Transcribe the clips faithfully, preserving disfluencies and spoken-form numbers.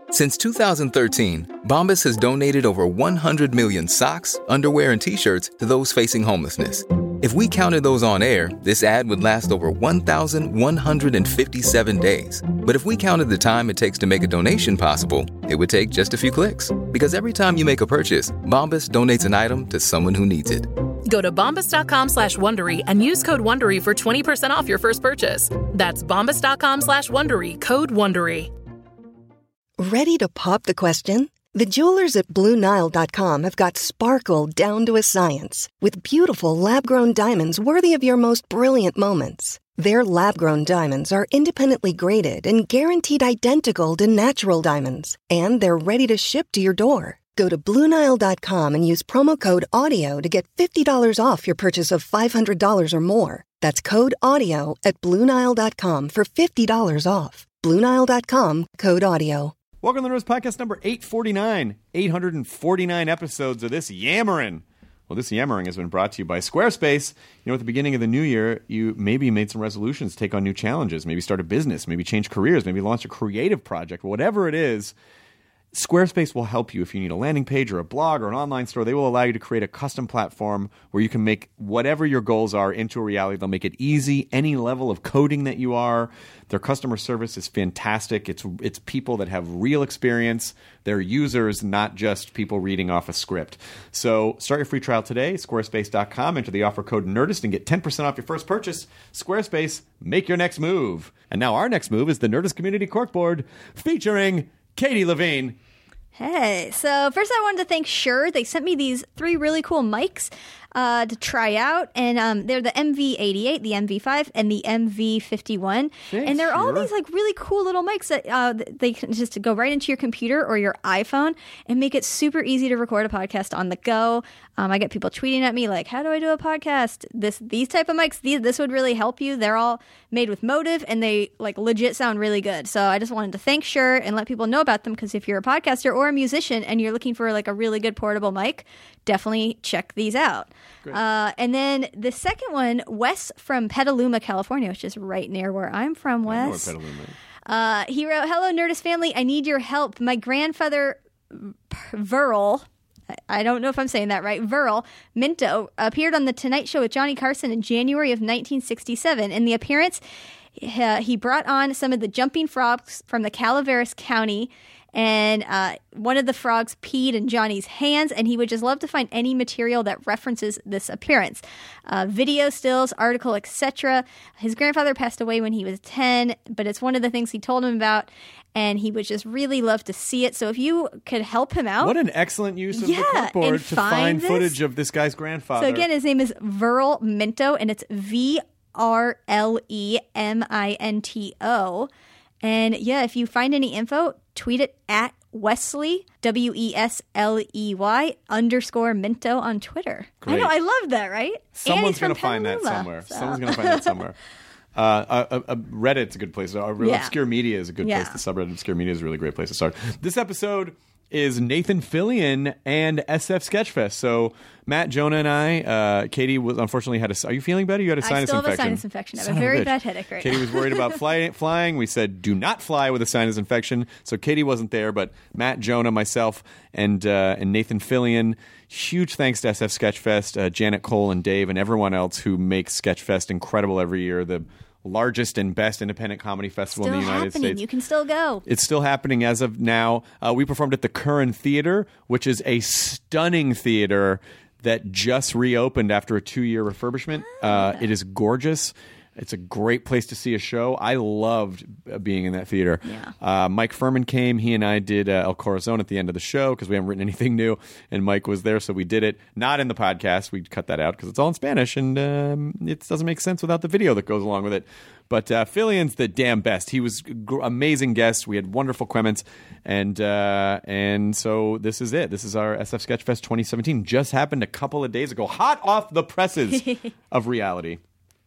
Since two thousand thirteen, Bombas has donated over one hundred million socks, underwear, and T-shirts to those facing homelessness. If we counted those on air, this ad would last over one thousand one hundred fifty-seven days. But if we counted the time it takes to make a donation possible, it would take just a few clicks. Because every time you make a purchase, Bombas donates an item to someone who needs it. Go to bombas.com slash Wondery and use code Wondery for twenty percent off your first purchase. That's bombas.com slash Wondery, code Wondery. Ready to pop the question? The jewelers at Blue Nile dot com have got sparkle down to a science with beautiful lab-grown diamonds worthy of your most brilliant moments. Their lab-grown diamonds are independently graded and guaranteed identical to natural diamonds, and they're ready to ship to your door. Go to Blue Nile dot com and use promo code AUDIO to get fifty dollars off your purchase of five hundred dollars or more. That's code AUDIO at Blue Nile dot com for fifty dollars off. Blue Nile dot com, code AUDIO. Welcome to the Nerdist Podcast number eight forty-nine. eight hundred forty-nine episodes of this yammering. Well, this yammering has been brought to you by Squarespace. You know, at the beginning of the new year, you maybe made some resolutions, take on new challenges, maybe start a business, maybe change careers, maybe launch a creative project. Whatever it is, Squarespace will help you if you need a landing page or a blog or an online store. They will allow you to create a custom platform where you can make whatever your goals are into a reality. They'll make it easy, any level of coding that you are. Their customer service is fantastic. It's it's people that have real experience. They're users, not just people reading off a script. So start your free trial today, squarespace dot com. Enter the offer code NERDIST and get ten percent off your first purchase. Squarespace, make your next move. And now our next move is the Nerdist Community Corkboard featuring Katie Levine. Hey, so first I wanted to thank Shure. They sent me these three really cool mics uh, to try out, and um, they're the M V eighty-eight, the M V five, and the M V fifty-one. Thanks, and they're all Shure. these like really cool little mics that uh, they can just go right into your computer or your iPhone and make it super easy to record a podcast on the go. Um, I get people tweeting at me like, "How do I do a podcast?" This these type of mics, these, this would really help you. They're all made with Motive, and they like legit sound really good. So I just wanted to thank Shure and let people know about them, because if you're a podcaster or a musician and you're looking for like a really good portable mic, definitely check these out. Uh, and then the second one, Wes from Petaluma, California, which is right near where I'm from, Wes. I know where Petaluma is. Uh, he wrote, "Hello, Nerdist family. I need your help. My grandfather, Verl, I don't know if I'm saying that right, Verl Minto, appeared on The Tonight Show with Johnny Carson in January of nineteen sixty-seven. In the appearance, uh, he brought on some of the jumping frogs from the Calaveras County, and uh, one of the frogs peed in Johnny's hands, and he would just love to find any material that references this appearance. Uh, video, stills, article, et cetera. His grandfather passed away when he was ten, but it's one of the things he told him about, and he would just really love to see it. So if you could help him out. What an excellent use of Yeah, the and corkboard to find find this. footage of this guy's grandfather. So again, his name is Verl Minto, and it's V R L E M I N T O. And yeah, if you find any info, tweet it at Wesley, W E S L E Y, underscore Minto on Twitter. Great. I know, I love that, right? Someone's going going to find that somewhere. So. Someone's going to find that somewhere. Uh, uh, uh, Reddit's a good place. Uh, Yeah. Obscure Media is a good Yeah. place. The subreddit Obscure Media is a really great place to start. This episode is Nathan Fillion and S F Sketchfest. So Matt, Jonah, and I, uh, Katie was unfortunately had a. Are you feeling better? You had a I sinus still have a infection. sinus infection. I have Son a of very bitch. bad headache right Katie now. was worried about fly, flying. We said, do not fly with a sinus infection. So Katie wasn't there, but Matt, Jonah, myself, and uh, and Nathan Fillion. Huge thanks to S F Sketchfest, uh, Janet Cole and Dave, and everyone else who makes Sketchfest incredible every year. The largest and best independent comedy festival Still in the United happening. States. You can still go. It's still happening as of now. Uh, we performed at the Curran Theater, which is a stunning theater that just reopened after a two-year refurbishment. Uh, it is gorgeous. It's a great place to see a show. I loved uh, being in that theater. Yeah. Uh, Mike Furman came. He and I did uh, El Corazon at the end of the show because we haven't written anything new, and Mike was there, so we did it. Not in the podcast. We cut that out because it's all in Spanish, and um, it doesn't make sense without the video that goes along with it. But uh, Fillion's the damn best. He was gr- amazing guest. We had wonderful comments, and uh, and so this is it. This is our S F Sketchfest twenty seventeen. Just happened a couple of days ago, hot off the presses of reality.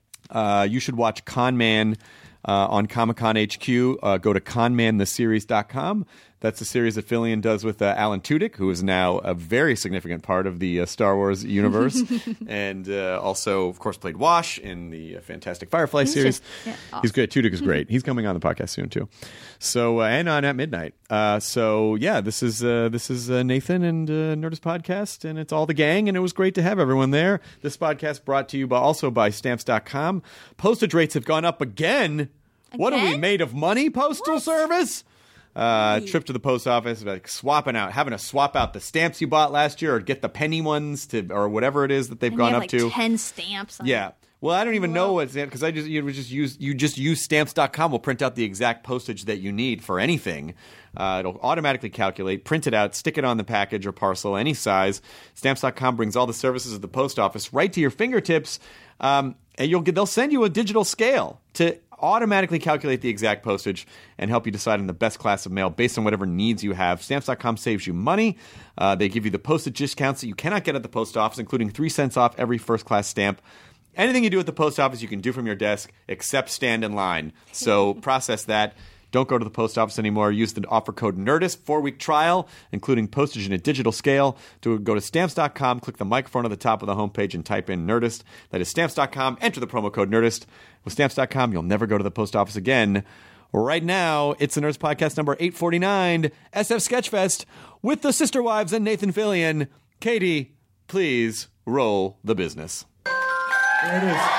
Uh, you should watch Con Man uh, on Comic Con H Q. Uh, go to con man the series dot com. That's a series that Fillion does with uh, Alan Tudyk, who is now a very significant part of the uh, Star Wars universe. and uh, also, of course, played Wash in the uh, Fantastic Firefly He's series. just- yeah, awesome. He's great. Tudyk is great. He's coming on the podcast soon, too. So, uh, and on At Midnight. Uh, so, yeah, this is uh, this is uh, Nathan and uh, Nerdist Podcast, and it's all the gang, and it was great to have everyone there. This podcast brought to you by, also by Stamps dot com. Postage rates have gone up again. What are we Again? made of money, Postal Service? Uh, trip to the post office, like swapping out, having to swap out the stamps you bought last year, or get the penny ones to, or whatever it is that they've And gone you up have, like, to. ten stamps. On Yeah. Well, I don't even know Whoa. what's because I just you would just use you just use stamps dot com will print out the exact postage that you need for anything. Uh, it'll automatically calculate, print it out, stick it on the package or parcel, any size. Stamps dot com brings all the services of the post office right to your fingertips, um, and you'll get they'll send you a digital scale to automatically calculate the exact postage and help you decide on the best class of mail based on whatever needs you have. Stamps dot com saves you money. Uh, they give you the postage discounts that you cannot get at the post office, including three cents off every first class stamp. Anything you do at the post office, you can do from your desk, except stand in line. So process that. Don't go to the post office anymore. Use the offer code NERDIST, four-week trial, including postage and a digital scale. To go to stamps dot com, click the microphone at the top of the homepage, and type in NERDIST. That is stamps dot com. Enter the promo code NERDIST. With stamps dot com, you'll never go to the post office again. Right now, it's the Nerdist Podcast number eight forty-nine, S F Sketchfest, with the Sister Wives and Nathan Fillion. Katie, please roll the business. There it is.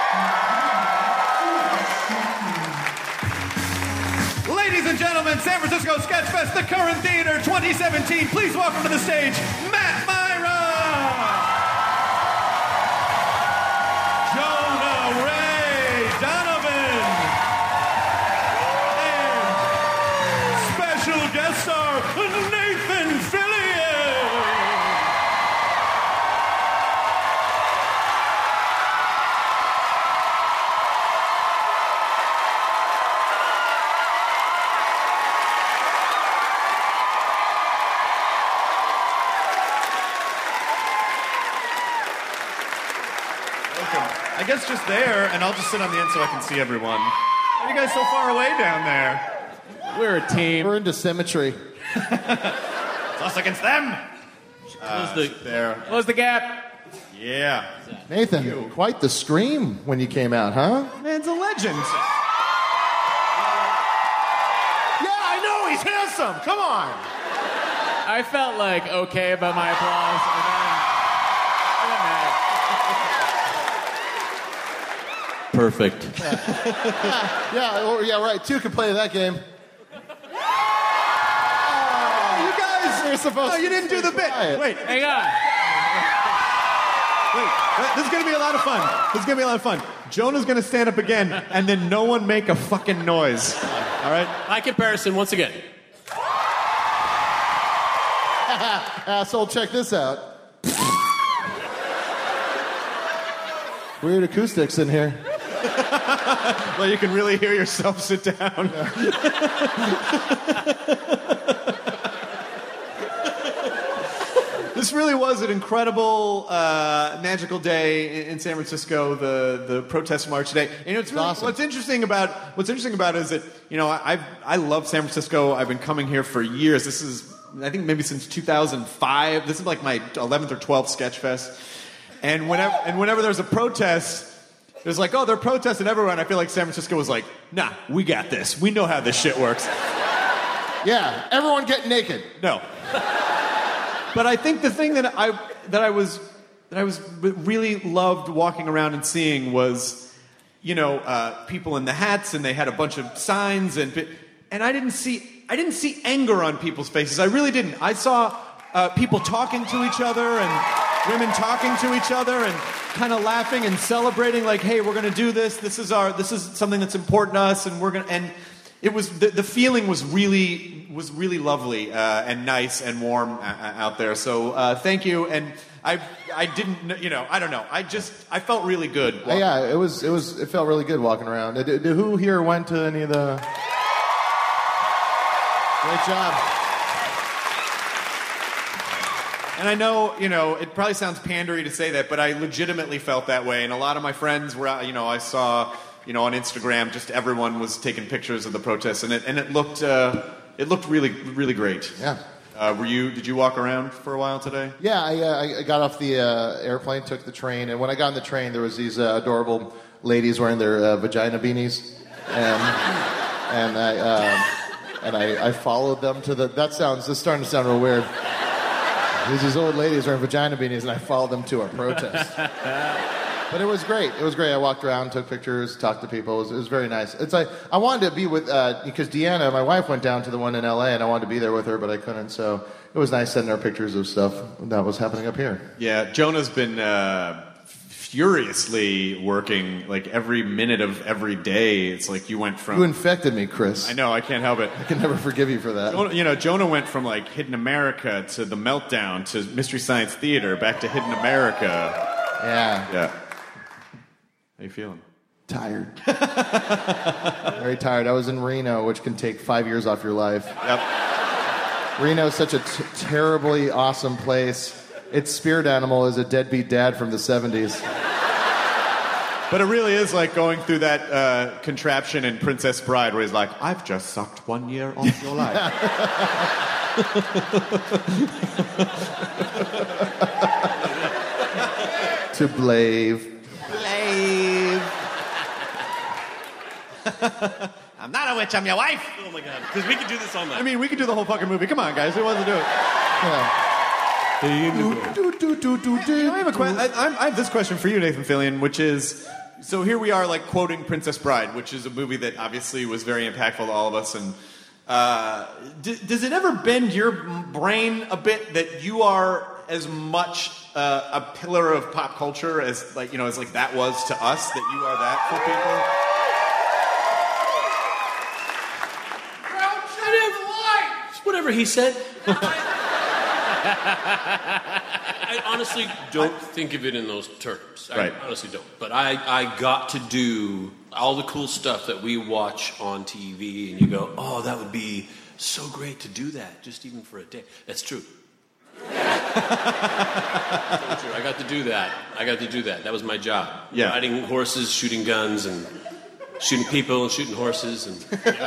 Ladies and gentlemen, San Francisco Sketchfest, the Current Theater twenty seventeen. Please welcome to the stage, Matt Myra! Jonah Ray Donovan! And special guest star, Nathan Fillion! I guess just there, and I'll just sit on the end so I can see everyone. Why are you guys so far away down there? We're a team. We're into symmetry. It's us against them. Close the, There. close the gap. Yeah. Nathan, quite the scream when you came out, huh? Man's a legend. Yeah, I know, he's handsome. Come on. I felt like okay about my applause, and then, and then that. Perfect. Yeah, or, yeah, right. Two can play that game. You guys You're supposed No, to you didn't do the bit. quiet. Wait, Hang on. wait. This is going to be a lot of fun. This is going to be a lot of fun. Jonah's going to stand up again, and then no one make a fucking noise. All right? My comparison, once again. Asshole, check this out. Weird acoustics in here. Well, you can really hear yourself sit down. This really was an incredible, uh, magical day in, in San Francisco. The the protest march today. And it's really, awesome. what's interesting about what's interesting about it is that you know I I've, I love San Francisco. I've been coming here for years. This is I think maybe since two thousand five. This is like my eleventh or twelfth Sketchfest. And whenever and whenever there's a protest. It was like, oh, they're protesting everywhere, and I feel like San Francisco was like, nah, we got this. We know how this shit works. Yeah, everyone get naked. No. But I think the thing that I that I was that I was really loved walking around and seeing was, you know, uh, people in the hats, and they had a bunch of signs, and and I didn't see I didn't see anger on people's faces. I really didn't. I saw uh, people talking to each other and women talking to each other and kind of laughing and celebrating, like, hey, we're going to do this. This is our this is something that's important to us, and we're going to and. It was the, the feeling was really was really lovely uh, and nice and warm uh, out there. So uh, thank you. And I I didn't kn- you know I don't know I just I felt really good. Uh, yeah, it was it was it felt really good walking around. Did, did, who here went to any of the? Great job. And I know you know it probably sounds pandery to say that, but I legitimately felt that way. And a lot of my friends were out, you know I saw. You know, on Instagram, just everyone was taking pictures of the protests, and it and it looked uh, it looked really, really great. Yeah. Uh, were you? Did you walk around for a while today? Yeah, I, uh, I got off the uh, airplane, took the train, and when I got on the train, there was these uh, adorable ladies wearing their uh, vagina beanies, and and I um, and I, I followed them to the. That sounds. This is starting to sound real weird. There's these old ladies wearing vagina beanies, and I followed them to a protest. But it was great. It was great. I walked around, took pictures, talked to people. It was, it was very nice. It's like I wanted to be with uh, because Deanna, my wife, went down to the one in L A, and I wanted to be there with her, but I couldn't. So it was nice sending her pictures of stuff that was happening up here. Yeah, Jonah's been uh, furiously working like every minute of every day. It's like you went from You infected me, Chris. I know. I can't help it. I can never forgive you for that. Jonah, you know, Jonah went from like Hidden America to The Meltdown to Mystery Science Theater back to Hidden America. Yeah. Yeah. How you feeling? Tired. Very tired. I was in Reno, which can take five years off your life. Yep. Reno is such a t- terribly awesome place. Its spirit animal is a deadbeat dad from the seventies. But it really is like going through that uh, contraption in Princess Bride where he's like, I've just sucked one year off your life. To Blave. Blave. I'm not a witch, I'm your wife. Oh my God, because we could do this all night. I mean, we could do the whole fucking movie. Come on, guys, who wants to do it? Yeah. Do, do, do, do, do. You know, I, have a que- I, I'm- I have this question for you, Nathan Fillion, which is, so here we are like quoting Princess Bride, which is a movie that obviously was very impactful to all of us. And uh, d- does it ever bend your brain a bit that you are as much uh, a pillar of pop culture as like you know as like that was to us, that you are that for people? Whatever he said. I honestly don't think of it in those terms. I Right. honestly don't. But I, I got to do all the cool stuff that we watch on T V, and you go, oh, that would be so great to do that, just even for a day. That's true. That's true. I got to do that. I got to do that. That was my job. Yeah. Riding horses, shooting guns, and shooting people, and shooting horses, and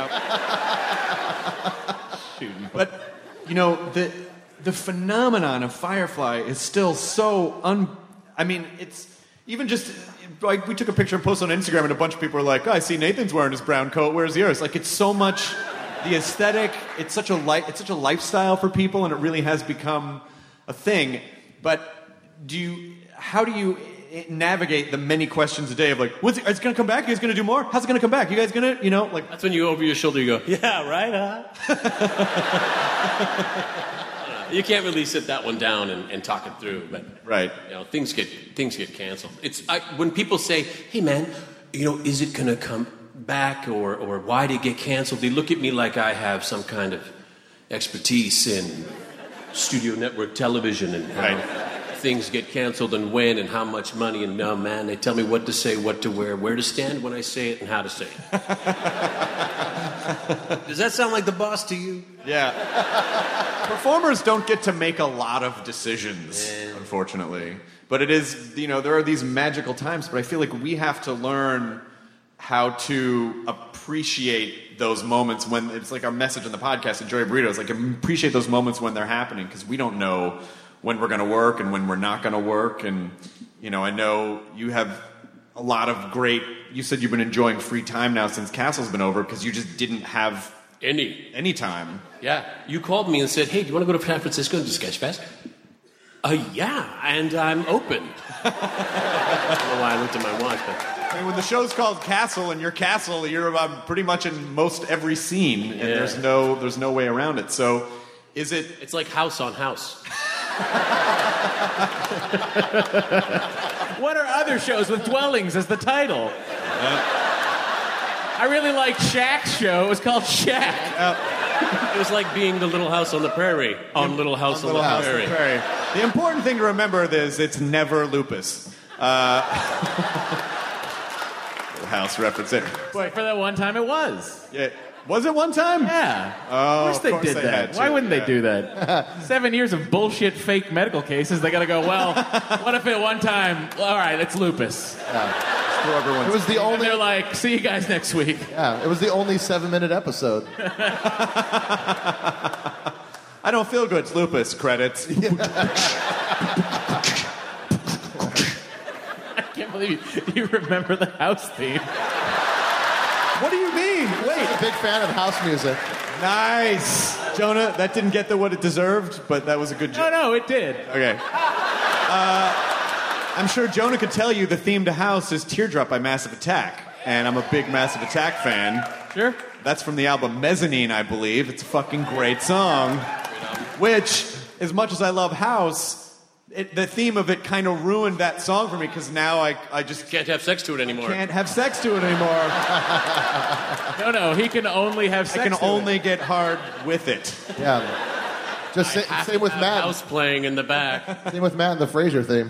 shooting. But you know the the phenomenon of Firefly is still so un. I mean, it's even just like we took a picture and posted on Instagram, and a bunch of people were like, oh, "I see Nathan's wearing his brown coat. Where's yours?" Like, it's so much the aesthetic. It's such a li- It's such a lifestyle for people, and it really has become a thing. But do you? How do you navigate the many questions a day of like, when's it, is it going to come back? You guys going to do more? How's it going to come back? You guys going to, you know, like... That's when you over your shoulder, you go, yeah, right, huh? You can't really sit that one down and, and talk it through, but right, you know, things get things get canceled. It's I, when people say, "Hey, man, you know, is it going to come back, or or why did it get canceled?" They look at me like I have some kind of expertise in studio network television and how right. things get canceled and when and how much money. And no, man, they tell me what to say, what to wear, where to stand when I say it, and how to say it. Does that sound like the boss to you? Yeah. Performers don't get to make a lot of decisions, yeah. unfortunately. But it is, you know, there are these magical times, but I feel like we have to learn how to appreciate those moments when, it's like our message on the podcast, Enjoy a Burrito, it's like appreciate those moments when they're happening, because we don't know when we're going to work and when we're not going to work. And, you know, I know you have a lot of great, you said you've been enjoying free time now since Castle's been over, because you just didn't have any any time. Yeah. You called me and said, hey, do you want to go to San Francisco and do Sketchfest? Uh, yeah, and I'm open. I don't know why I looked at my watch, but... I mean, when the show's called Castle and you're Castle, you're um, pretty much in most every scene, and yeah. there's no there's no way around it. So, is it... It's like House on House. What are other shows with dwellings as the title? Uh, I really liked Shaq's show. It was called Shaq. Uh, it was like being the Little House on the Prairie. On Little House on, on, on the, the Prairie. Prairie. The important thing to remember is it's never lupus. Uh, Little House reference there. Boy, for that one time it was. Yeah. Was it one time? Yeah. Oh, of course they course did they that. to. Why wouldn't yeah. they do that? Seven years of bullshit fake medical cases. They got to go, well, what if at one time, all right, it's lupus. Yeah. throw everyone's... It was the And only. they're like, see you guys next week. Yeah, it was the only seven-minute episode. I don't feel good. It's lupus. Credits. I can't believe you, you remember the house theme. What do you mean? I'm Wait. a big fan of house music. Nice. Jonah, that didn't get the what it deserved, but that was a good No, joke. no, it did. Okay. Uh, I'm sure Jonah could tell you the theme to House is Teardrop by Massive Attack. And I'm a big Massive Attack fan. Sure. That's from the album Mezzanine, I believe. It's a fucking great song. Which, as much as I love House, it, the theme of it kind of ruined that song for me because now I, I just Can't have sex to it anymore. can't have sex to it anymore. No, no, he can only have sex I can to only it. get hard with it. Yeah. Just sa- Have same to with have Matt. House playing in the back. Same with Matt and the Frasier theme.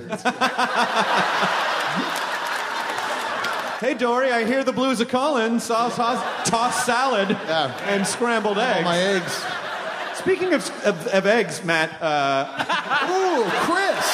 Hey, Dory, I hear the blues are calling. Sauce, sauce, tossed salad Yeah. and scrambled All eggs. my eggs. Speaking of, of, of eggs, Matt, uh, Ooh, Chris.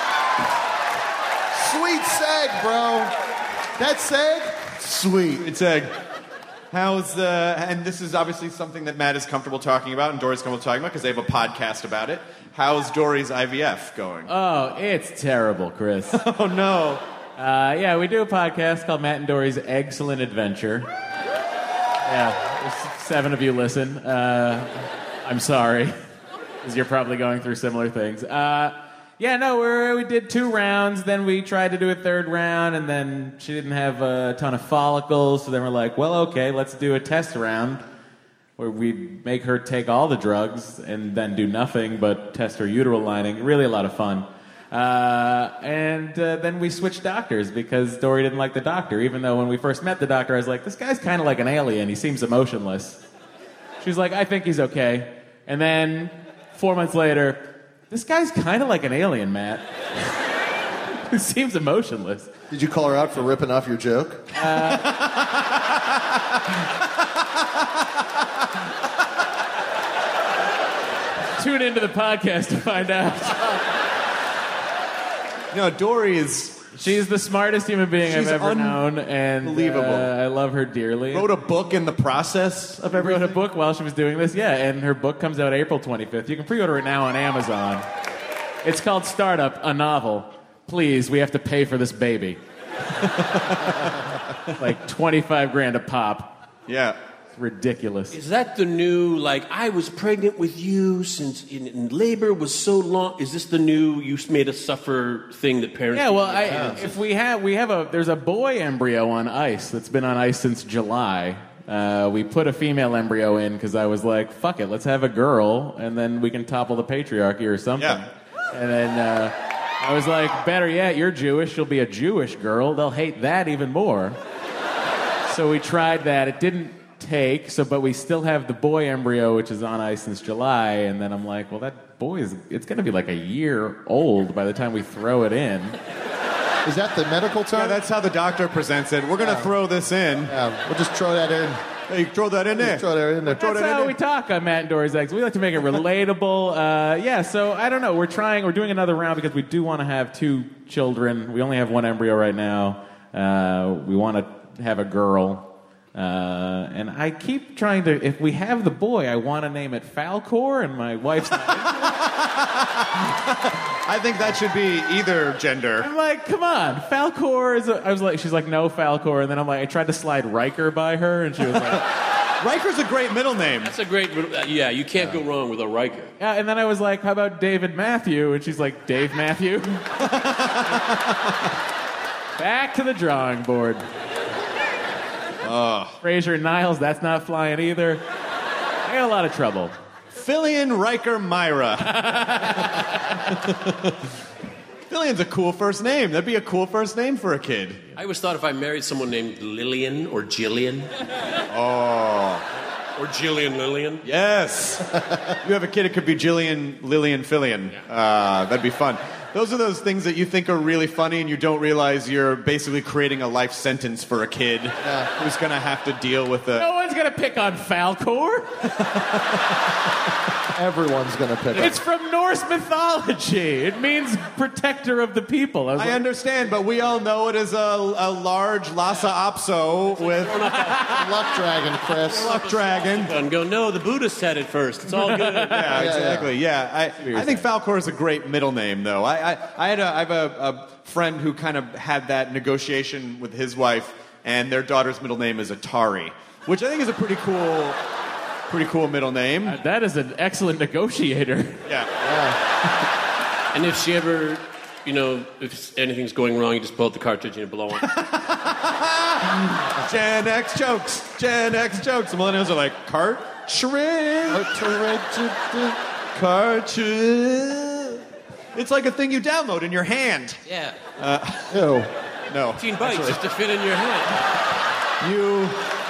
Sweet seg, bro. That seg? Sweet. it's egg. How's, uh, and this is obviously something that Matt is comfortable talking about and Dory's comfortable talking about because they have a podcast about it. How's Dory's I V F going? Oh, it's terrible, Chris. Oh, no. Uh, yeah, we do a podcast called Matt and Dory's Excellent Adventure. Yeah, there's seven of you listen. Uh, I'm sorry, because you're probably going through similar things. Uh, yeah, no, we're, we did two rounds, then we tried to do a third round, and then she didn't have a ton of follicles, so then we're like, well, okay, let's do a test round where we make her take all the drugs and then do nothing but test her uterine lining. Really a lot of fun. Uh, and uh, then we switched doctors because Dory didn't like the doctor, even though when we first met the doctor, I was like, this guy's kind of like an alien. He seems emotionless. She was like, I think he's okay. And then four months later, this guy's kind of like an alien, Matt. He seems emotionless. Did you call her out for ripping off your joke? Tune into the podcast to find out. No, Dory is... She's the smartest human being She's I've ever known, and unbelievable. uh, I love her dearly. Wrote a book in the process of everything. Wrote a book while she was doing this, yeah, and her book comes out April twenty-fifth. You can pre-order it now on Amazon. It's called Startup, a novel. Please, we have to pay for this baby. Like twenty-five grand a pop. Yeah. It's ridiculous. Is that the new, like, I was pregnant with you since in, in labor was so long? Is this the new you made us suffer thing that parents... Yeah, well, I, if we have, we have a, there's a boy embryo on ice that's been on ice since July. Uh, we put a female embryo in because I was like, fuck it, let's have a girl, and then we can topple the patriarchy or something. Yeah. And then uh, I was like, better yet, you're Jewish, she'll be a Jewish girl. They'll hate that even more. So we tried that. It didn't take, so but we still have the boy embryo, which is on ice since July, and then I'm like, well, that boy is, it's going to be like a year old by the time we throw it in. Is that the medical term? Yeah, that's how the doctor presents it. We're going to throw this in. Yeah, we'll just throw that in. Hey, throw that in there. Just throw that in there. Throw That's that in how there. we talk on Matt and Dory's Eggs. We like to make it relatable. Uh, yeah, so I don't know. We're trying, we're doing another round because we do want to have two children. We only have one embryo right now. Uh, we want to have a girl. Uh, and I keep trying to, if we have the boy, I want to name it Falcor, and my wife's not. I think that should be either gender. I'm like, come on, Falcor is a, I was like, she's like, no, Falcor. And then I'm like, I tried to slide Riker by her, and she was like, Riker's a great middle name. That's a great... Yeah, you can't go wrong with a Riker. yeah. And then I was like, how about David Matthew? And she's like, Dave Matthew? Back to the drawing board. Oh. Fraser Niles, that's not flying either. I got a lot of trouble. Fillion Riker Myra. Fillion's a cool first name. That'd be a cool first name for a kid. I always thought if I married someone named Lillian or Jillian... Oh. Or Jillian Lillian. Yes. You have a kid, it could be Jillian, Lillian, Fillion. Uh, that'd be fun. Those are those things that you think are really funny and you don't realize you're basically creating a life sentence for a kid yeah. who's going to have to deal with a... No one's going to pick on Falkor. Everyone's going to pick It's up. from Norse mythology. It means protector of the people. I, was I like, understand, but we all know it as a, a large Lhasa Apso with Luck Dragon, Chris. luck dragon. And go, no, the Buddhist said it first. It's all good. Yeah, exactly. Yeah, I, I think Falkor is a great middle name, though. I, I, I had a, I have a, a friend who kind of had that negotiation with his wife, and their daughter's middle name is Atari, which I think is a pretty cool, pretty cool middle name. Uh, that is an excellent negotiator. Yeah. And if she ever, you know, if anything's going wrong, you just pull out the cartridge and you blow on. Gen X jokes. Gen X jokes. The millennials are like, cartridge. Cartridge. It's like a thing you download in your hand. Yeah. Ew. No. fifteen bytes just to fit in your hand. You.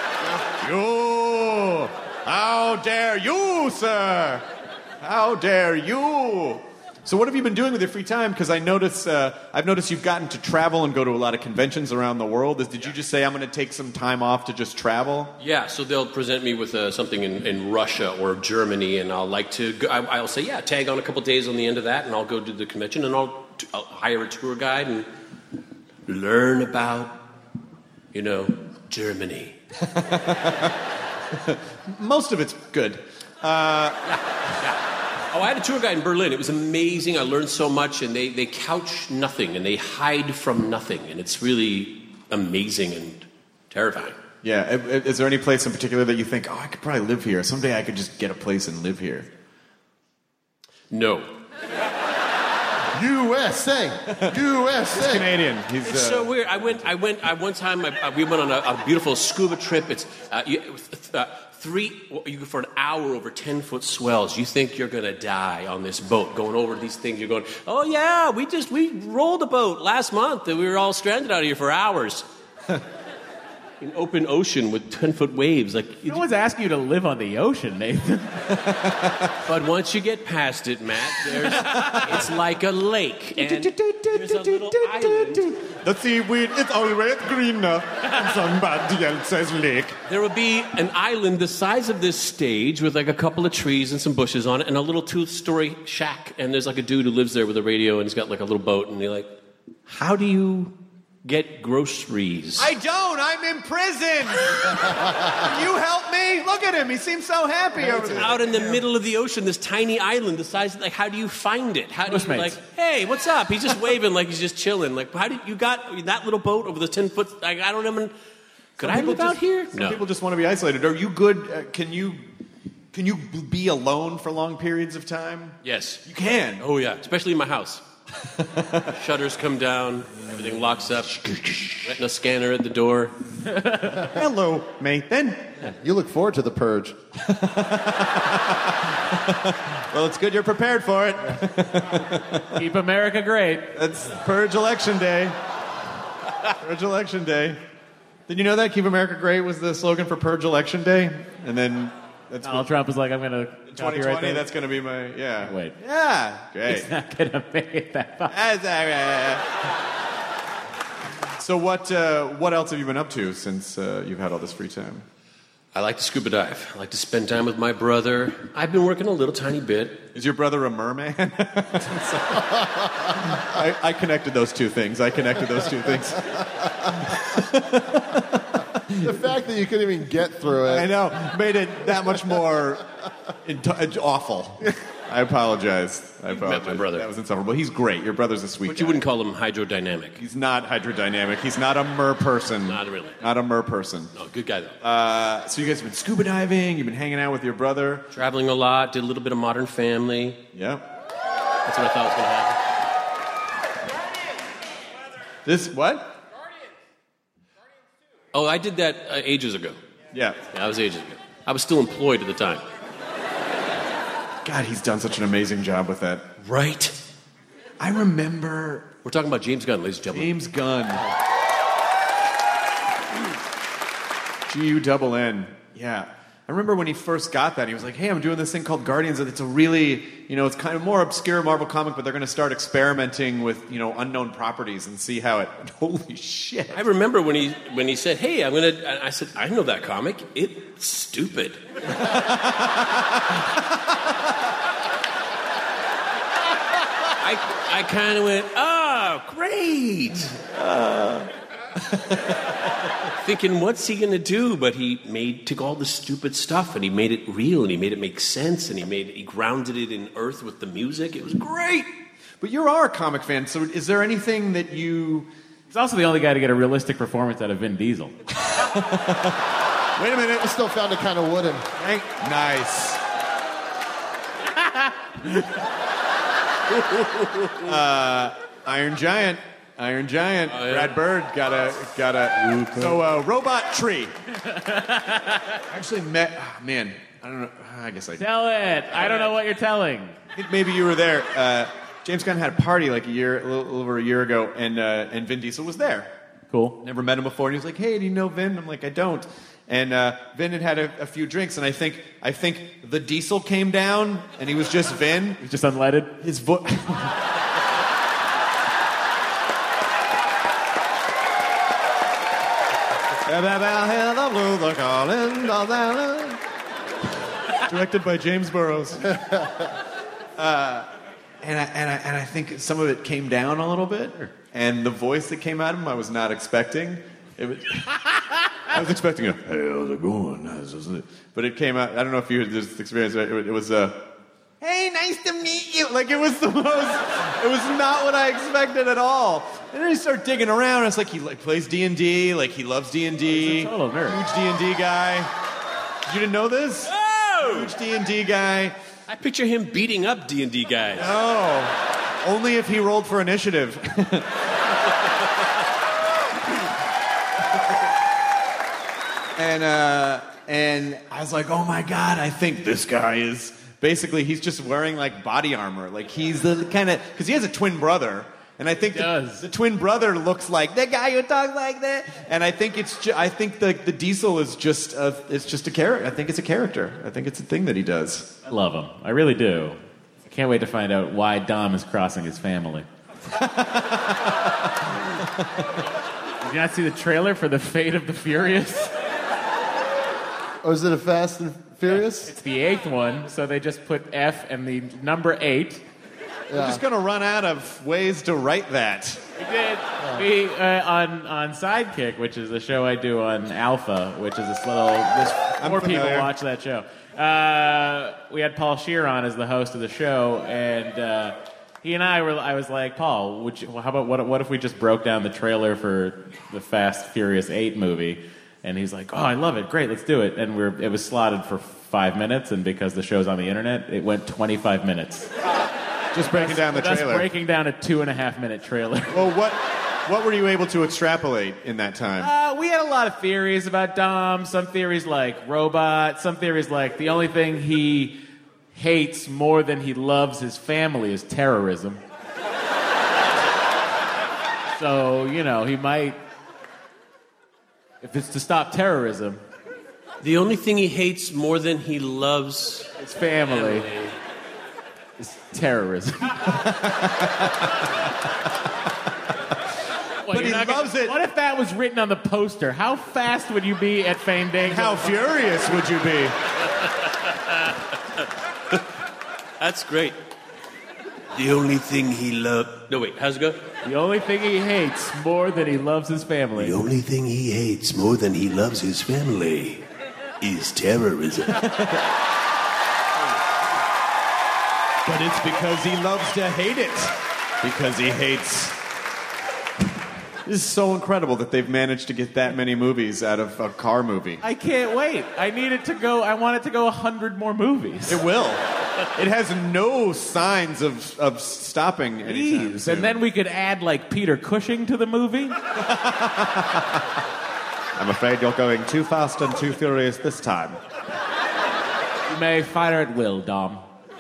You. How dare you, sir? How dare you? So what have you been doing with your free time? Because I notice, uh, I've noticed you've gotten to travel and go to a lot of conventions around the world. Did you just say, I'm going to take some time off to just travel? Yeah, so they'll present me with uh, something in, in Russia or Germany, and I'll like to go, I, I'll say, yeah, tag on a couple days on the end of that, and I'll go to the convention, and I'll, I'll hire a tour guide and learn about, you know, Germany. Most of it's good. Uh, yeah, yeah. Oh, I had a tour guide in Berlin. It was amazing. I learned so much, and they, they couch nothing, and they hide from nothing, and it's really amazing and terrifying. Yeah. Is there any place in particular that you think, oh, I could probably live here? Someday I could just get a place and live here? No. U S A, U S A. He's Canadian. He's, It's uh, so weird. I went. I went. I one time. I, I, we went on a, a beautiful scuba trip. It's uh, you, uh, three you go for an hour over ten foot swells. You think you're gonna die on this boat going over these things. You're going, oh yeah, we just we rolled a boat last month and we were all stranded out here for hours. In open ocean with ten foot waves. Like No one's asking you to live on the ocean, Nathan. But once you get past it, Matt, there's it's like a lake. And there's a little island. The seaweed is always greener in somebody else's lake. There will be an island the size of this stage with like a couple of trees and some bushes on it and a little two-story shack. And there's like a dude who lives there with a radio and he's got like a little boat. And you're like, how do you get groceries? I don't. I'm in prison. Can you help me? Look at him. He seems so happy over there. Out in the middle of the ocean, this tiny island the size of, like, how do you find it? How do you, Postmates. like, hey, what's up? He's just waving like he's just chilling. Like, how did you got that little boat over the ten foot? Like, I don't even. Could I live just, out here? Some No. people just want to be isolated. Are you good? Uh, can you can you be alone for long periods of time? Yes. You can. Oh yeah, especially in my house. Shutters come down, everything locks up. Retina scanner at the door. Hello, Nathan. You look forward to the purge. Well, it's good you're prepared for it. Keep America great. It's Purge Election Day. Purge Election Day. Did you know that Keep America Great was the slogan for Purge Election Day? And then that's Donald Trump was like, I'm going to twenty twenty. That's going to be my yeah. Wait. Yeah. Great. It's not going to make it that far. That's all right. So what uh, what else have you been up to since uh, you've had all this free time? I like to scuba dive. I like to spend time with my brother. I've been working a little tiny bit. Is your brother a merman? I, I connected those two things. I connected those two things. The fact that you couldn't even get through it. I know. Made it that much more int- awful. I apologize. I You've met apologize. my brother. That was insufferable. He's great. Your brother's a sweet But guy. you wouldn't call him hydrodynamic. He's not hydrodynamic. He's not a mer person. Not really. Not a mer person. No, good guy though. Uh, so you guys have been scuba diving. You've been hanging out with your brother. Traveling a lot. Did a little bit of Modern Family. Yeah. That's what I thought was going to happen. This what? Oh, I did that uh, ages ago. Yeah. Yeah, that was ages ago. I was still employed at the time. God, he's done such an amazing job with that. Right. I remember We're talking about James Gunn, ladies and gentlemen. James Gunn. G U double N. Yeah. I remember when he first got that, he was like, hey, I'm doing this thing called Guardians. It's a really, you know, it's kind of more obscure Marvel comic, but they're going to start experimenting with, you know, unknown properties and see how it, holy shit. I remember when he when he said, hey, I'm going to, I said, I know that comic. It's stupid. I, I kind of went, oh, great. Uh. Thinking, what's he going to do? But he made took all the stupid stuff and he made it real and he made it make sense and he made he grounded it in earth with the music. It was great. But you are a comic fan, so is there anything that you... He's also the only guy to get a realistic performance out of Vin Diesel. Wait a minute, I still found it kind of wooden. Nice. uh, Iron Giant. Iron Giant. Oh, yeah. Brad Bird got a got a. So uh, Robot Tree. Actually met. Oh, man, I don't know. I guess I tell it. I don't know what you're telling. I think maybe you were there. Uh, James Gunn had a party like a year, a little over a year ago, and uh, and Vin Diesel was there. Cool. Never met him before, and he was like, "Hey, do you know Vin?" I'm like, "I don't." And uh, Vin had had a, a few drinks, and I think I think the Diesel came down, and he was just Vin. He was just unleaded. His voice. Directed by James Burrows. Uh, and, I, and, I, and I think some of it came down a little bit. And the voice that came out of him, I was not expecting. It was, I was expecting a, hey, how's it going? But it came out, I don't know if you had this experience, it, it was a, uh, hey, nice to meet you. Like, it was the most, it was not what I expected at all. And then he started digging around, and it's like he like, plays D and D, like he loves D and D. He's a total nerd. Huge D and D guy. You didn't know this? Oh! Huge D and D guy. I picture him beating up D and D guys. Oh, only if he rolled for initiative. and, uh, and I was like, oh my God, I think this guy is... Basically, he's just wearing, like, body armor. Like, he's the kind of... Because he has a twin brother. And I think the, the twin brother looks like the guy who talks like that. And I think it's... Ju- I think the, the Diesel is just a... It's just a character. I think it's a character. I think it's a thing that he does. I love him. I really do. I can't wait to find out why Dom is crossing his family. Did you not see the trailer for The Fate of the Furious? Oh, is it a Fast and Furious? It's the eighth one, so they just put F and the number eight. Yeah. We're just going to run out of ways to write that. We did. Yeah. We, uh, on, on Sidekick, which is a show I do on Alpha, which is this little... This, more people watch that show. Uh, we had Paul Scheer on as the host of the show, and uh, he and I were... I was like, Paul, would you, how about what, what if we just broke down the trailer for the Fast Furious eight movie? And he's like, oh, I love it. Great, let's do it. And we're, it was slotted for five minutes, and because the show's on the internet, it went twenty-five minutes. Just breaking down the That's trailer. breaking down a two-and-a-half-minute trailer. Well, what what were you able to extrapolate in that time? Uh, we had a lot of theories about Dom. Some theories like robot. Some theories like the only thing he hates more than he loves his family is terrorism. So, you know, he might... If it's to stop terrorism... The only thing he hates more than he loves... his family... family. is terrorism. What, but he loves gonna, it. What if that was written on the poster? How fast would you be at Fandango? How furious would you be? That's great. The only thing he loves... No, wait, how's it go? The only thing he hates more than he loves his family. The only thing he hates more than he loves his family is terrorism. But it's because he loves to hate it. Because he hates... This is so incredible that they've managed to get that many movies out of a car movie. I can't wait. I need it to go... I want it to go a hundred more movies. It will. It has no signs of, of stopping anytime Please. soon. And then we could add, like, Peter Cushing to the movie. I'm afraid you're going too fast and too furious this time. You may fire at will, Dom.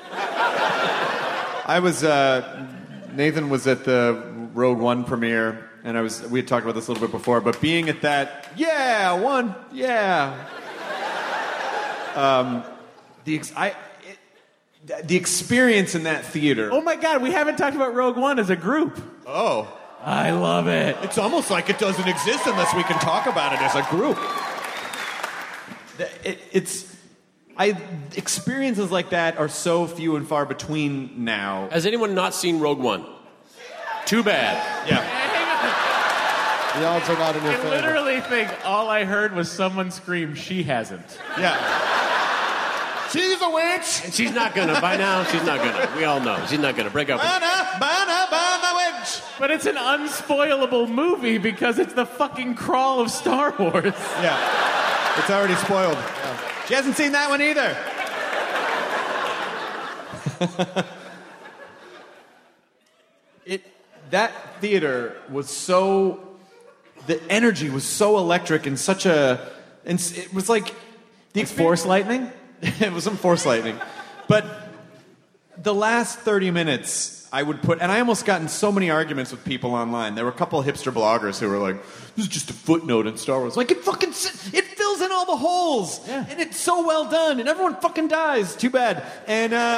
I was, uh, Nathan was at the Rogue One premiere, and I was, we had talked about this a little bit before, but being at that, yeah, one, yeah. Um, the ex- I, it, the experience in that theater. Oh my God, we haven't talked about Rogue One as a group. Oh. I love it. It's almost like it doesn't exist unless we can talk about it as a group. It, it's, I experiences like that are so few and far between now. Has anyone not seen Rogue One? Too bad. Yeah. The odds are not in your I favor. literally think all I heard was someone scream, "She hasn't." Yeah. She's a witch! And she's not gonna. By now, she's not gonna. We all know. She's not gonna break up. Banna, banna, banna, witch! But it's an unspoilable movie because it's the fucking crawl of Star Wars. Yeah. It's already spoiled. Yeah. She hasn't seen that one either. it that theater was so the energy was so electric and such a and it was like the Like Force lightning? It was some Force lightning. But the last thirty minutes I would put, and I almost got in so many arguments with people online. There were a couple of hipster bloggers who were like, "This is just a footnote in Star Wars." Like, it fucking, it fills in all the holes, yeah. and it's so well done, and everyone fucking dies. Too bad. And uh,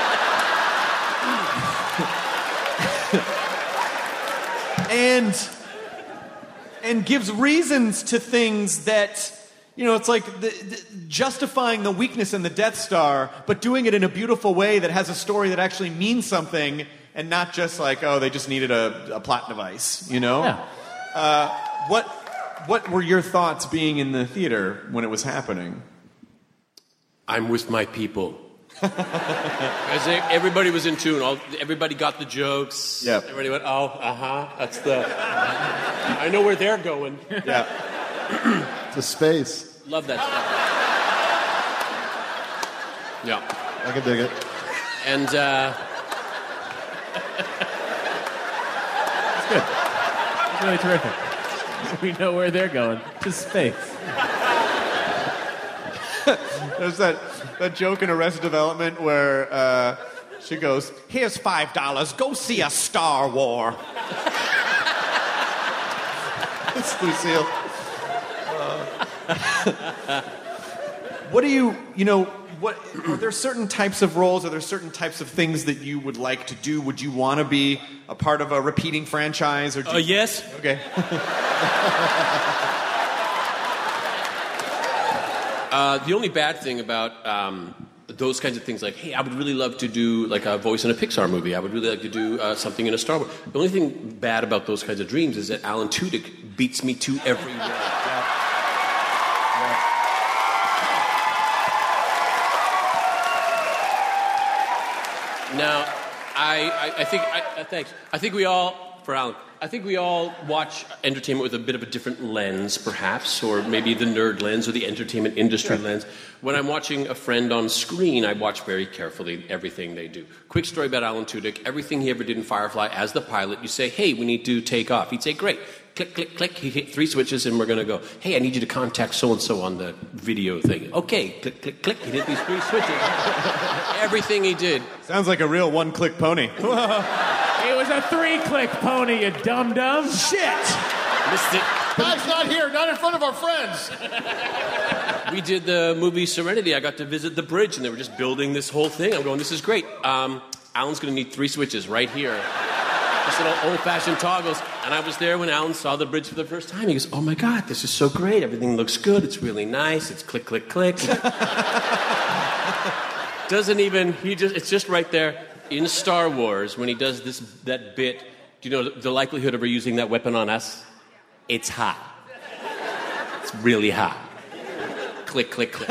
and and gives reasons to things that. You know, it's like the, the, justifying the weakness in the Death Star, but doing it in a beautiful way that has a story that actually means something, and not just like, oh, they just needed a, a plot device. You know, yeah. uh, what what were your thoughts being in the theater when it was happening? I'm with my people. As everybody was in tune. All, everybody got the jokes. Yep. Everybody went, oh, uh-huh, that's the... I know where they're going. Yeah. To space. Love that stuff. Yeah. I can dig it. And, uh... It's good. It's really terrific. We know where they're going. To space. There's that, that joke in Arrested Development where uh, she goes, "Here's five dollars. Go see a Star War." It's Lucille. Uh, what do you, you know, what are there certain types of roles? Are there certain types of things that you would like to do? Would you want to be a part of a repeating franchise? Or do uh, you... yes. Okay. Uh, the only bad thing about um, those kinds of things, like, hey, I would really love to do like a voice in a Pixar movie. I would really like to do uh, something in a Star Wars. The only thing bad about those kinds of dreams is that Alan Tudyk beats me to every role. Yeah. Now, I, I, I think, I, uh, thanks. I think we all, for Alan, I think we all watch entertainment with a bit of a different lens, perhaps, or maybe the nerd lens or the entertainment industry lens. When I'm watching a friend on screen, I watch very carefully everything they do. Quick story about Alan Tudyk. Everything he ever did in Firefly as the pilot, you say, hey, we need to take off. He'd say, great. Click, click, click. He hit three switches and we're going to go. Hey, I need you to contact so-and-so on the video thing. Okay, click, click, click. He did these three switches. Everything he did. Sounds like a real one-click pony. It was a three-click pony, you dum-dum. Shit! Missed it. Guy's not here, not in front of our friends. We did the movie Serenity. I got to visit the bridge, and they were just building this whole thing. I'm going, this is great. Um, Alan's going to need three switches right here. Just little old-fashioned toggles. And I was there when Alan saw the bridge for the first time. He goes, oh, my God, this is so great. Everything looks good. It's really nice. It's click, click, click. Doesn't even, he just, it's just right there. In Star Wars, when he does this that bit, do you know the likelihood of her using that weapon on us? It's hot. It's really hot. Click, click, click.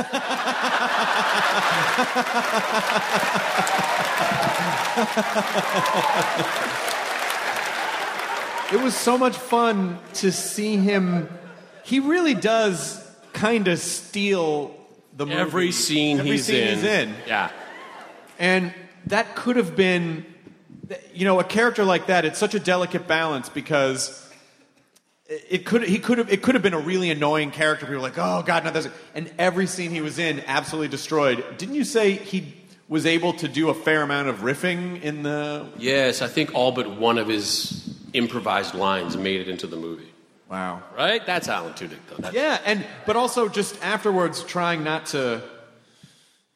It was so much fun to see him. He really does kind of steal the movie. Every scene, Every he's, scene in. he's in. Yeah. And that could have been, you know, a character like that. It's such a delicate balance because it could he could have it could have been a really annoying character. People were like, oh God, no, that's. And every scene he was in, absolutely destroyed. Didn't you say he was able to do a fair amount of riffing in the? Yes, I think all but one of his improvised lines made it into the movie. Wow. Right? That's Alan Tudyk, though. That's... Yeah, and but also just afterwards trying not to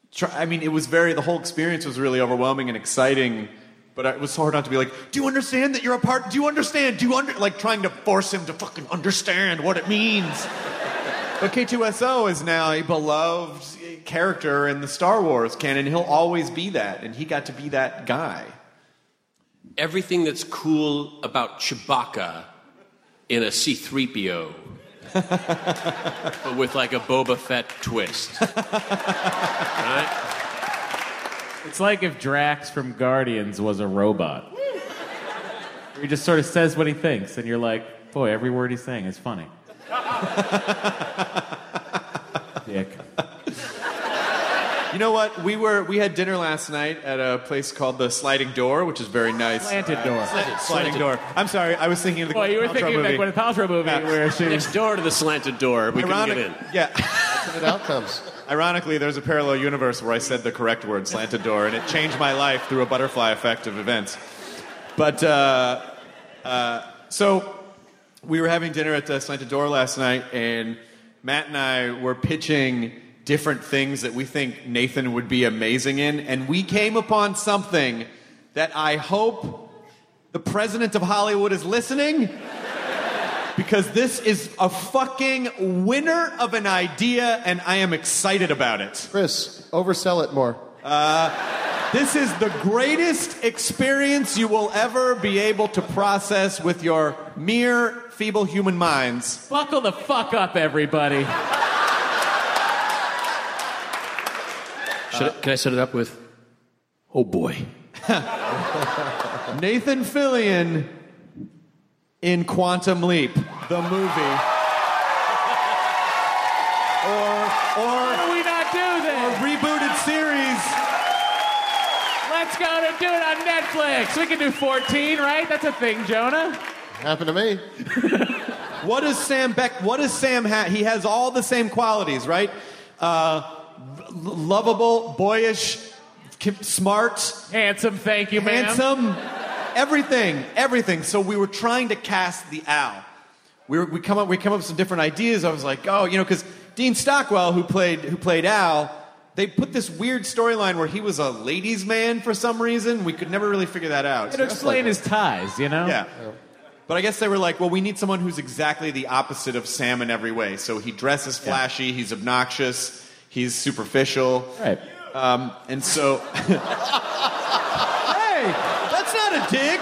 try, I mean, it was very, the whole experience was really overwhelming and exciting, but it was so hard not to be like, do you understand that you're a part, do you understand, do you under, like trying to force him to fucking understand what it means. But K two S O is now a beloved character in the Star Wars canon. He'll always be that, and he got to be that guy. Everything that's cool about Chewbacca in a C three P O, but with like a Boba Fett twist. Right? It's like if Drax from Guardians was a robot. He just sort of says what he thinks, and you're like, boy, every word he's saying is funny. Dick. You know what? We were we had dinner last night at a place called the Sliding Door, which is very nice. Slanted Door. Sliding, Sliding Door. I'm sorry, I was thinking of the Boy, you were Paltrow thinking movie. of like the Paltrow movie Yeah. where she... Next door to the slanted door. We Ironic- couldn't get in. Yeah. Ultimate outcomes. Ironically, there's a parallel universe where I said the correct word, slanted door, and it changed my life through a butterfly effect of events. But, uh, uh, so, we were having dinner at the Slanted Door last night, and Matt and I were pitching different things that we think Nathan would be amazing in, and we came upon something that I hope the president of Hollywood is listening, because this is a fucking winner of an idea, and I am excited about it. Chris, oversell it more. This is the greatest experience you will ever be able to process with your mere feeble human minds. Buckle the fuck up, everybody. Should I, can I set it up with, oh boy. Nathan Fillion in Quantum Leap, the movie. Or, or, Why do we not do or this? rebooted series. Let's go to do it on Netflix. We can do fourteen, right? That's a thing, Jonah. Happened to me. What does Sam Beck, what does Sam have? He has all the same qualities, right? Uh, l- lovable, boyish, ki- smart, Handsome, thank you, ma'am. handsome, everything, everything. So we were trying to cast the Al. We were, we come up we come up with some different ideas. I was like, oh, you know, because Dean Stockwell, who played who played Al, they put this weird storyline where he was a ladies' man for some reason. We could never really figure that out. To explain his ties, you know? Yeah. But I guess they were like, well, we need someone who's exactly the opposite of Sam in every way. So he dresses flashy, he's obnoxious, he's superficial. Right. Um, and so... Hey, that's not a dig.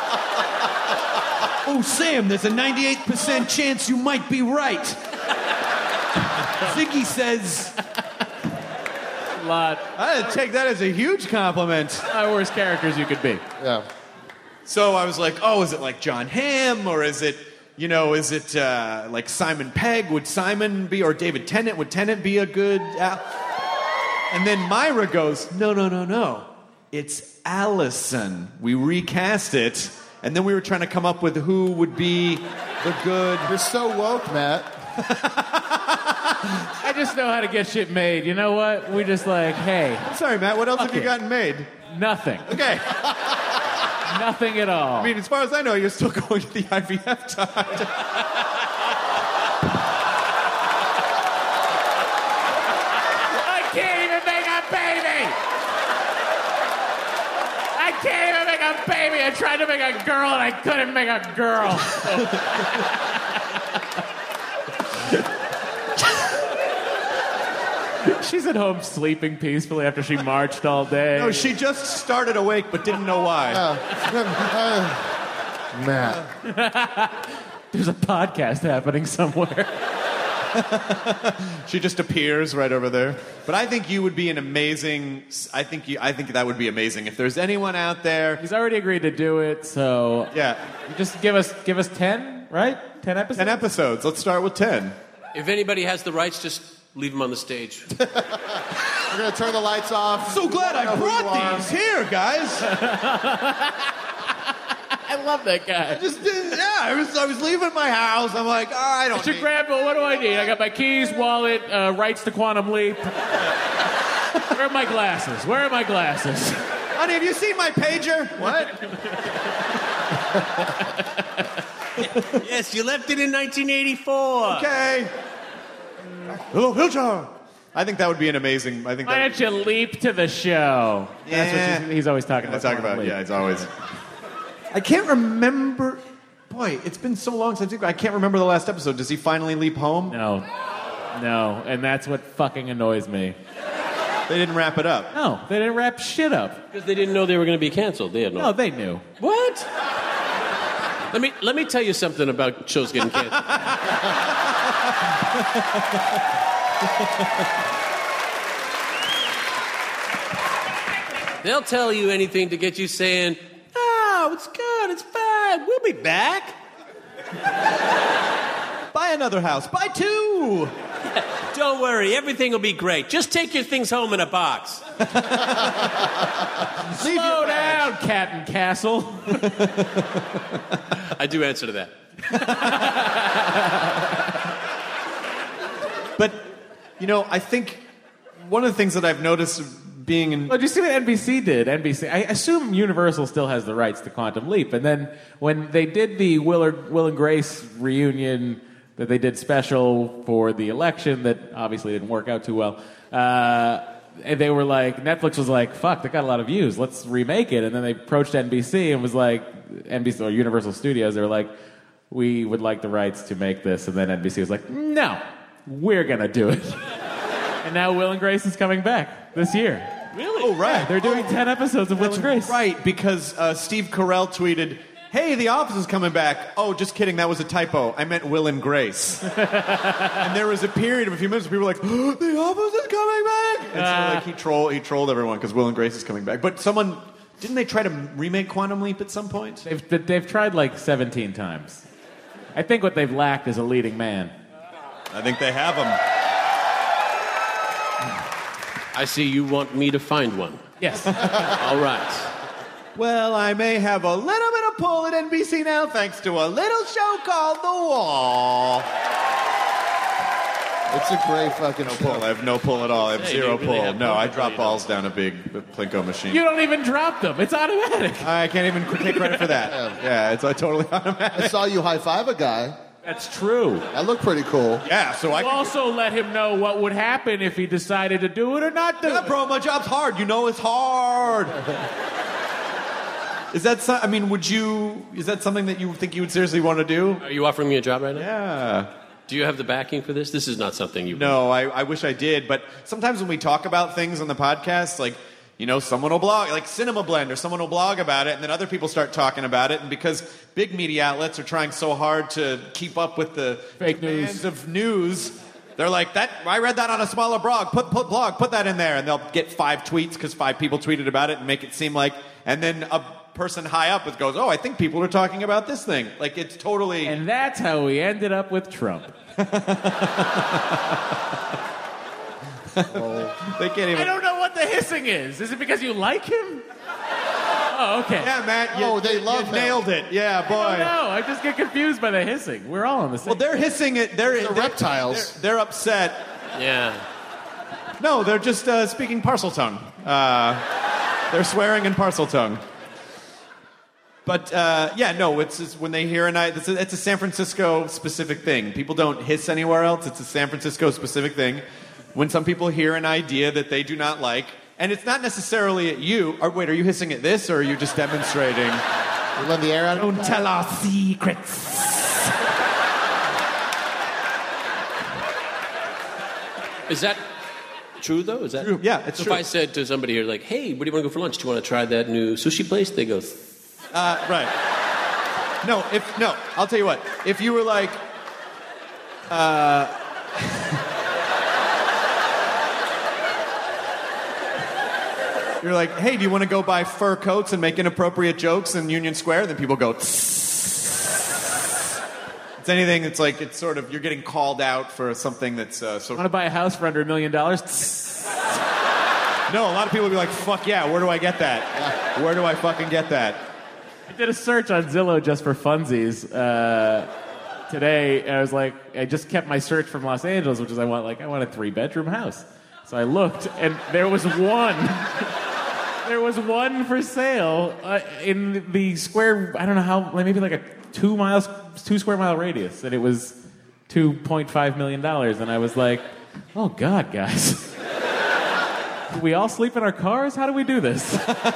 Oh, Sam, there's a ninety-eight percent chance you might be right. Ziggy says... A lot. I take that as a huge compliment. Uh, worst characters you could be. Yeah. So I was like, oh, is it like John Hamm, or is it, you know, is it uh, like Simon Pegg? Would Simon be, or David Tennant? Would Tennant be a good Al? And then Myra goes, no, no, no, no. It's Allison. We recast it, and then we were trying to come up with who would be the good... You're so woke, Matt. I just know how to get shit made. You know what? We just like, hey, I'm sorry, Matt, what else Fuck have you it. gotten made? nothing. Okay. Nothing at all. I mean, as far as I know, you're still going to the I V F time. I can't even make a baby! I can't even make a baby! I tried to make a girl and I couldn't make a girl. She's at home sleeping peacefully after she marched all day. No, she just started awake but didn't know why. Matt. There's a podcast happening somewhere. She just appears right over there. But I think you would be an amazing. I think you. I think that would be amazing. If there's anyone out there, He's already agreed to do it, so yeah, you just give us give us ten, right? Ten episodes. ten episodes. Let's start with ten. If anybody has the rights, just leave them on the stage. We're going to turn the lights off. So glad I know who you are. brought these here, guys. I love that guy. Just did, yeah, I was I was leaving my house. I'm like, oh, I don't. Mister Need... Grandpa, what do I need? I got my keys, wallet, uh, rights to Quantum Leap. Where are my glasses? Where are my glasses? Honey, have you seen my pager? What? Yes, you left it in nineteen eighty-four. Okay. Hello, Pilcher. I think that would be an amazing. I think. Why that, don't you leap to the show? Yeah. That's what he's, he's always talking I about. talk about. Yeah, it's always. I can't remember. Boy, it's been so long since I, I can't remember the last episode. Does he finally leap home? No, no, and that's what fucking annoys me. They didn't wrap it up. No, they didn't wrap shit up. Because they didn't know they were going to be canceled. They had no. No, they knew. What? Let me let me tell you something about shows getting canceled. They'll tell you anything to get you saying, "Oh, it's good, it's fine, we'll be back." Buy another house. Buy two. Don't worry, everything will be great. Just take your things home in a box. Slow down, Cat and Castle. I do answer to that. But, you know, I think one of the things that I've noticed being in... Well, did you see what N B C did? N B C, I assume Universal still has the rights to Quantum Leap. And then when they did the Will, or, Will and Grace reunion that they did special for the election that obviously didn't work out too well, uh, and they were like, Netflix was like, fuck, that got a lot of views, let's remake it. And then they approached N B C and was like, N B C or Universal Studios, they were like, we would like the rights to make this. And then N B C was like, no, we're going to do it. And now Will and Grace is coming back this year. Really? Oh, right. Yeah, they're doing ten episodes of Will and Grace. Right, because uh, Steve Carell tweeted, hey, The Office is coming back. Oh, just kidding, that was a typo. I meant Will and Grace. And there was a period of a few minutes where people were like, oh, The Office is coming back! And so like, he, troll, he trolled everyone because Will and Grace is coming back. But someone, didn't they try to remake Quantum Leap at some point? They've, they've tried like seventeen times. I think what they've lacked is a leading man. I think they have him. I see you want me to find one. Yes. All right. Well, I may have a little bit of pull at N B C now thanks to a little show called The Wall. It's a great fucking No show. pull. I have no pull at all. I have Hey, zero you really pull. have No, no I pull, drop you balls down a big Plinko machine. You don't even drop them. It's automatic. I can't even take credit for that. Yeah, it's uh, totally automatic. I saw you high five a guy. That's true. That looked pretty cool. Yeah, so I You can... also let him know what would happen if he decided to do it or not do Yeah, it. bro, my job's hard. You know it's hard. Is that so, I mean, would you... Is that something that you think you would seriously want to do? Are you offering me a job right now? Yeah. Do you have the backing for this? This is not something you... No, I, I wish I did. But sometimes when we talk about things on the podcast, like, you know, someone will blog, like Cinema Blend, or someone will blog about it, and then other people start talking about it. And because big media outlets are trying so hard to keep up with the Fake demands news. of news, they're like, "That I read that on a smaller blog. Put put blog, put that in there," and they'll get five tweets because five people tweeted about it and make it seem like. And then a person high up goes, "Oh, I think people are talking about this thing." Like it's totally. And that's how we ended up with Trump. They can't even. I don't know what the hissing is. Is it because you like him? Oh, okay. Yeah, Matt. You, Oh, they you- love you him. nailed it. Yeah, boy. No, I just get confused by the hissing. We're all on the same. Well, they're hissing it. They're, The they're reptiles. They're, they're upset. Yeah. No, they're just uh, speaking parcel tongue. Uh, they're swearing in parcel tongue. But uh, yeah, no, it's just when they hear an I. It's a, it's a San Francisco specific thing. People don't hiss anywhere else. It's a San Francisco specific thing. When some people hear an idea that they do not like, and it's not necessarily at you. Or wait, are you hissing at this, or are you just demonstrating? You let the air out. Don't tell our secrets. Is that true, though? Is that True. Yeah, it's so true. if I said to somebody here, like, hey, where do you want to go for lunch? Do you want to try that new sushi place? They go, Uh, right. No, if no, I'll tell you what. If you were like, uh, you're like, hey, do you want to go buy fur coats and make inappropriate jokes in Union Square? Then people go. It's anything. It's like it's sort of you're getting called out for something that's uh, so. Want to buy a house for under a million dollars? No, a lot of people will be like, fuck yeah, where do I get that? Where do I fucking get that? I did a search on Zillow just for funsies uh, today. And I was like, I just kept my search from Los Angeles, which is I want like I want a three bedroom house. So I looked, and there was one. There was one for sale uh, in the square. I don't know how, maybe like a two miles, two square mile radius, and it was two point five million dollars. And I was like, Oh, God, guys. Do we all sleep in our cars? How do we do this?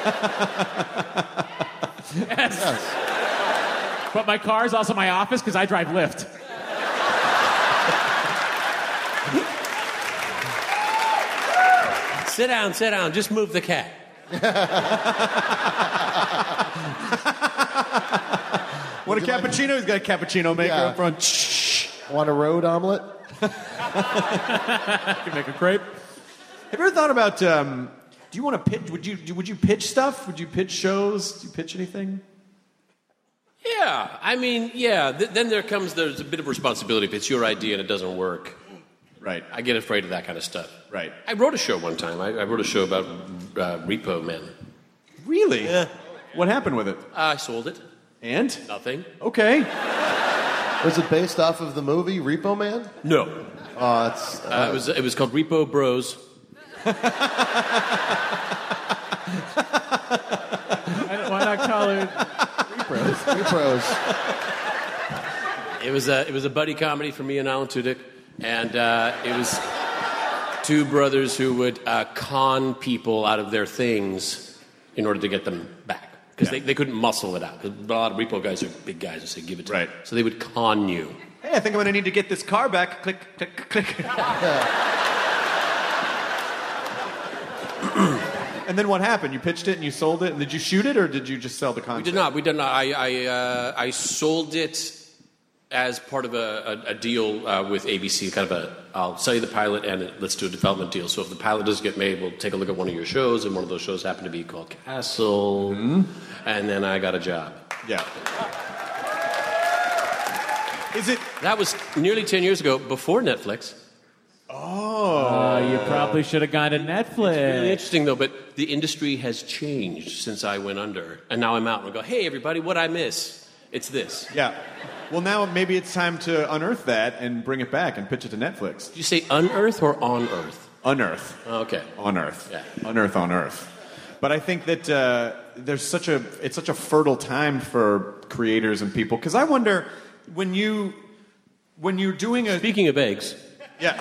Yes. yes. But my car is also my office because I drive Lyft. Sit down, sit down. Just move the cat. Want a cappuccino? He's got a cappuccino maker Yeah. up front. Shh. Want a road omelet? I can make a crepe. Have you ever thought about? Um, do you want to pitch? Would you? Would you pitch stuff? Would you pitch shows? Do you pitch anything? Yeah, I mean, yeah. Th- then there comes there's a bit of responsibility if it's your idea and it doesn't work. Right. I get afraid of that kind of stuff. Right. I wrote a show one time. I, I wrote a show about uh, Repo Men. Really? Yeah. What happened with it? I sold it. And? Nothing. Okay. Was it based off of the movie Repo Man? No. Oh, it's. Uh, Uh, it was it was called Repo Bros. Why why not call it Repros? Repros. It was a it was a buddy comedy for me and Alan Tudyk, and uh, it was two brothers who would uh, con people out of their things in order to get them back because Yeah. they, they couldn't muscle it out. 'Cause a lot of repo guys are big guys who say give it to Right. me. So they would con you. Hey, I think I'm going to need to get this car back. Click, click, click. And then what happened? You pitched it and you sold it. And did you shoot it or did you just sell the concept? We did not. We did not. I I, uh, I sold it as part of a, a, a deal uh, with A B C. Kind of a I'll sell you the pilot and let's do a development deal. So if the pilot doesn't get made, we'll take a look at one of your shows. And one of those shows happened to be called Castle. Mm-hmm. And then I got a job. Yeah. Is it? That was nearly ten years ago, before Netflix. Oh, you probably should have gone to Netflix. Really interesting, though, but the industry has changed since I went under. And now I'm out and I go, hey, everybody, what'd I miss? It's this. Yeah. Well, now maybe it's time to unearth that and bring it back and pitch it to Netflix. Did you say unearth or on Earth? Unearth. Okay. On Earth. Yeah. Unearth on Earth. But I think that uh, there's such a it's such a fertile time for creators and people because I wonder when you when you're doing a Speaking of eggs. yeah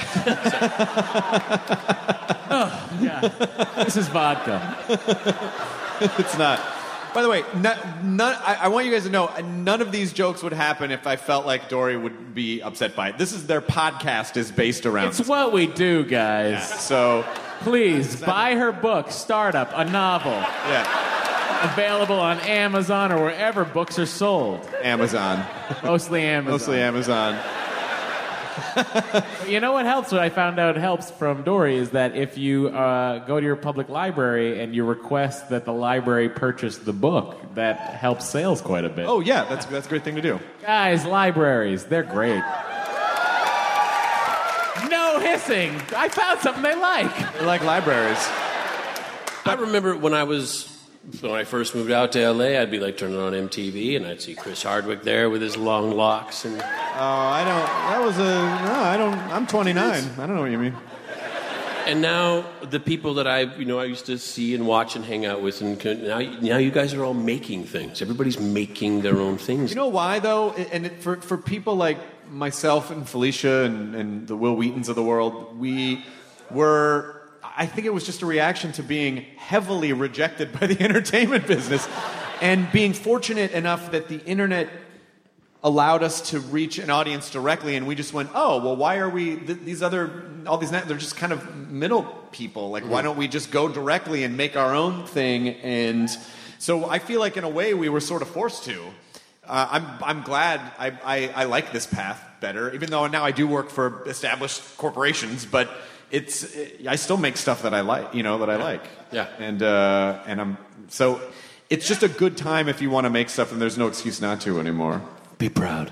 Yeah. This is vodka. it's not. By the way, none, none, I, I want you guys to know none of these jokes would happen if I felt like Dory would be upset by it. This is their podcast is based around. It's this. what we do, guys. Yeah, so Please, buy her book, Startup, a novel. yeah, Available on Amazon or wherever books are sold. Amazon, Mostly Amazon. mostly Amazon. You know what helps? What I found out helps from Dory is that if you uh, go to your public library and you request that the library purchase the book, that helps sales quite a bit. Oh yeah, that's that's a great thing to do. Guys, libraries, they're great. No hissing. I found something they like. They're like libraries. I remember when I was, when I first moved out to L A, I'd be like turning on M T V and I'd see Chris Hardwick there with his long locks. And Oh, I don't. That was a. No, I don't. I'm twenty-nine. I don't know what you mean. and now the people that I, you know, I used to see and watch and hang out with, and can- now, now you guys are all making things. Everybody's making their own things. You know why though? And it, for for people like myself and Felicia and, and the Will Wheatons of the world, we were. I think it was just a reaction to being heavily rejected by the entertainment business, and being fortunate enough that the internet allowed us to reach an audience directly, and we just went, oh, well, why are we, th- these other, all these, they're just kind of middle people. Like, why don't we just go directly and make our own thing? And so I feel like in a way we were sort of forced to. Uh, I'm, I'm glad I, I, I like this path better, even though now I do work for established corporations, but it's, I still make stuff that I like, you know, that I like. Yeah. And, uh, and I'm, so it's just a good time if you want to make stuff and there's no excuse not to anymore. Be proud.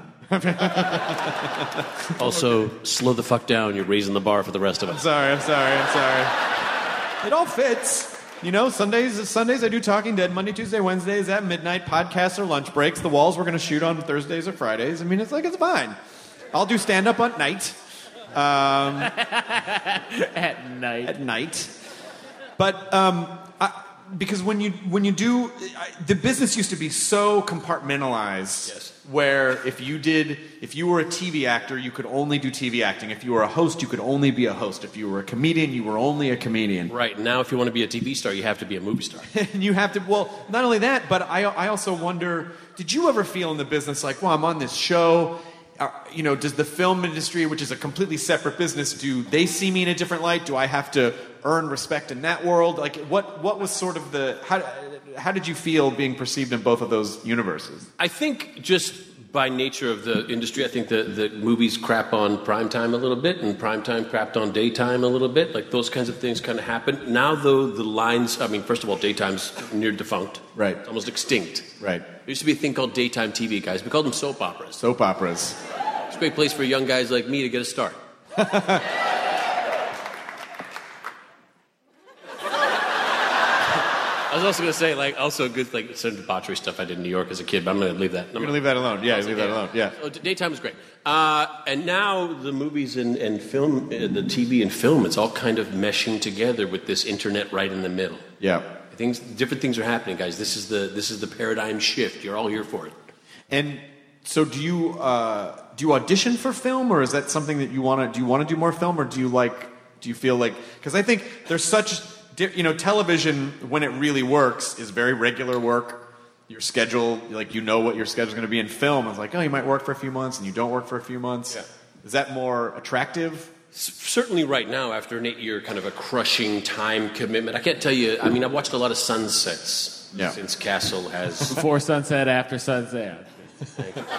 Also, slow the fuck down. You're raising the bar for the rest of us. Sorry, I'm sorry, I'm sorry. It all fits. You know, Sundays Sundays I do Talking Dead. Monday, Tuesday, Wednesdays at midnight. Podcasts or lunch breaks. The walls we're going to shoot on Thursdays or Fridays. I mean, it's like, it's fine. I'll do stand-up at night. Um, At night. at night. But um, I, because when you when you do, I, the business used to be so compartmentalized. Yes. where if you did, if you were a T V actor, you could only do T V acting. If you were a host, you could only be a host. If you were a comedian, you were only a comedian. Right. Now, if you want to be a T V star, you have to be a movie star. And you have to, well, not only that, but I, I also wonder, did you ever feel in the business like, well, I'm on this show, uh, you know, does the film industry, which is a completely separate business, do they see me in a different light? Do I have to earn respect in that world? Like, what, what was sort of the, how, how did you feel being perceived in both of those universes? I think just by nature of the industry, I think that the movies crap on primetime a little bit, and primetime crapped on daytime a little bit. Like, those kinds of things kind of happen. Now, though, the lines, I mean, first of all, daytime's near defunct. Right. It's almost extinct. Right. There used to be a thing called daytime T V, guys. We called them soap operas. Soap operas. It's a great place for young guys like me to get a start. I was also going to say, like, also good, like, some debauchery stuff I did in New York as a kid, but I'm going to leave that. You're going to leave that alone. Yeah, leave that alone. Yeah. So daytime is great. Uh, and now the movies and, and film, uh, the T V and film, it's all kind of meshing together with this internet right in the middle. Yeah. Things, different things are happening, guys. This is the this is the paradigm shift. You're all here for it. And so, do you uh, do you audition for film, or is that something that you want to? Do you want to do more film, or do you like? Do you feel like? Because I think there's such, you know, television when it really works is very regular work. Your schedule, like, you know what your schedule's going to be. In film, it's like, oh, you might work for a few months and you don't work for a few months. Yeah. Is that more attractive? Certainly right now, after an eight-year kind of a crushing time commitment. I can't tell you, I mean, I've watched a lot of sunsets yeah. since Castle has... Before sunset, after sunset. Thank you.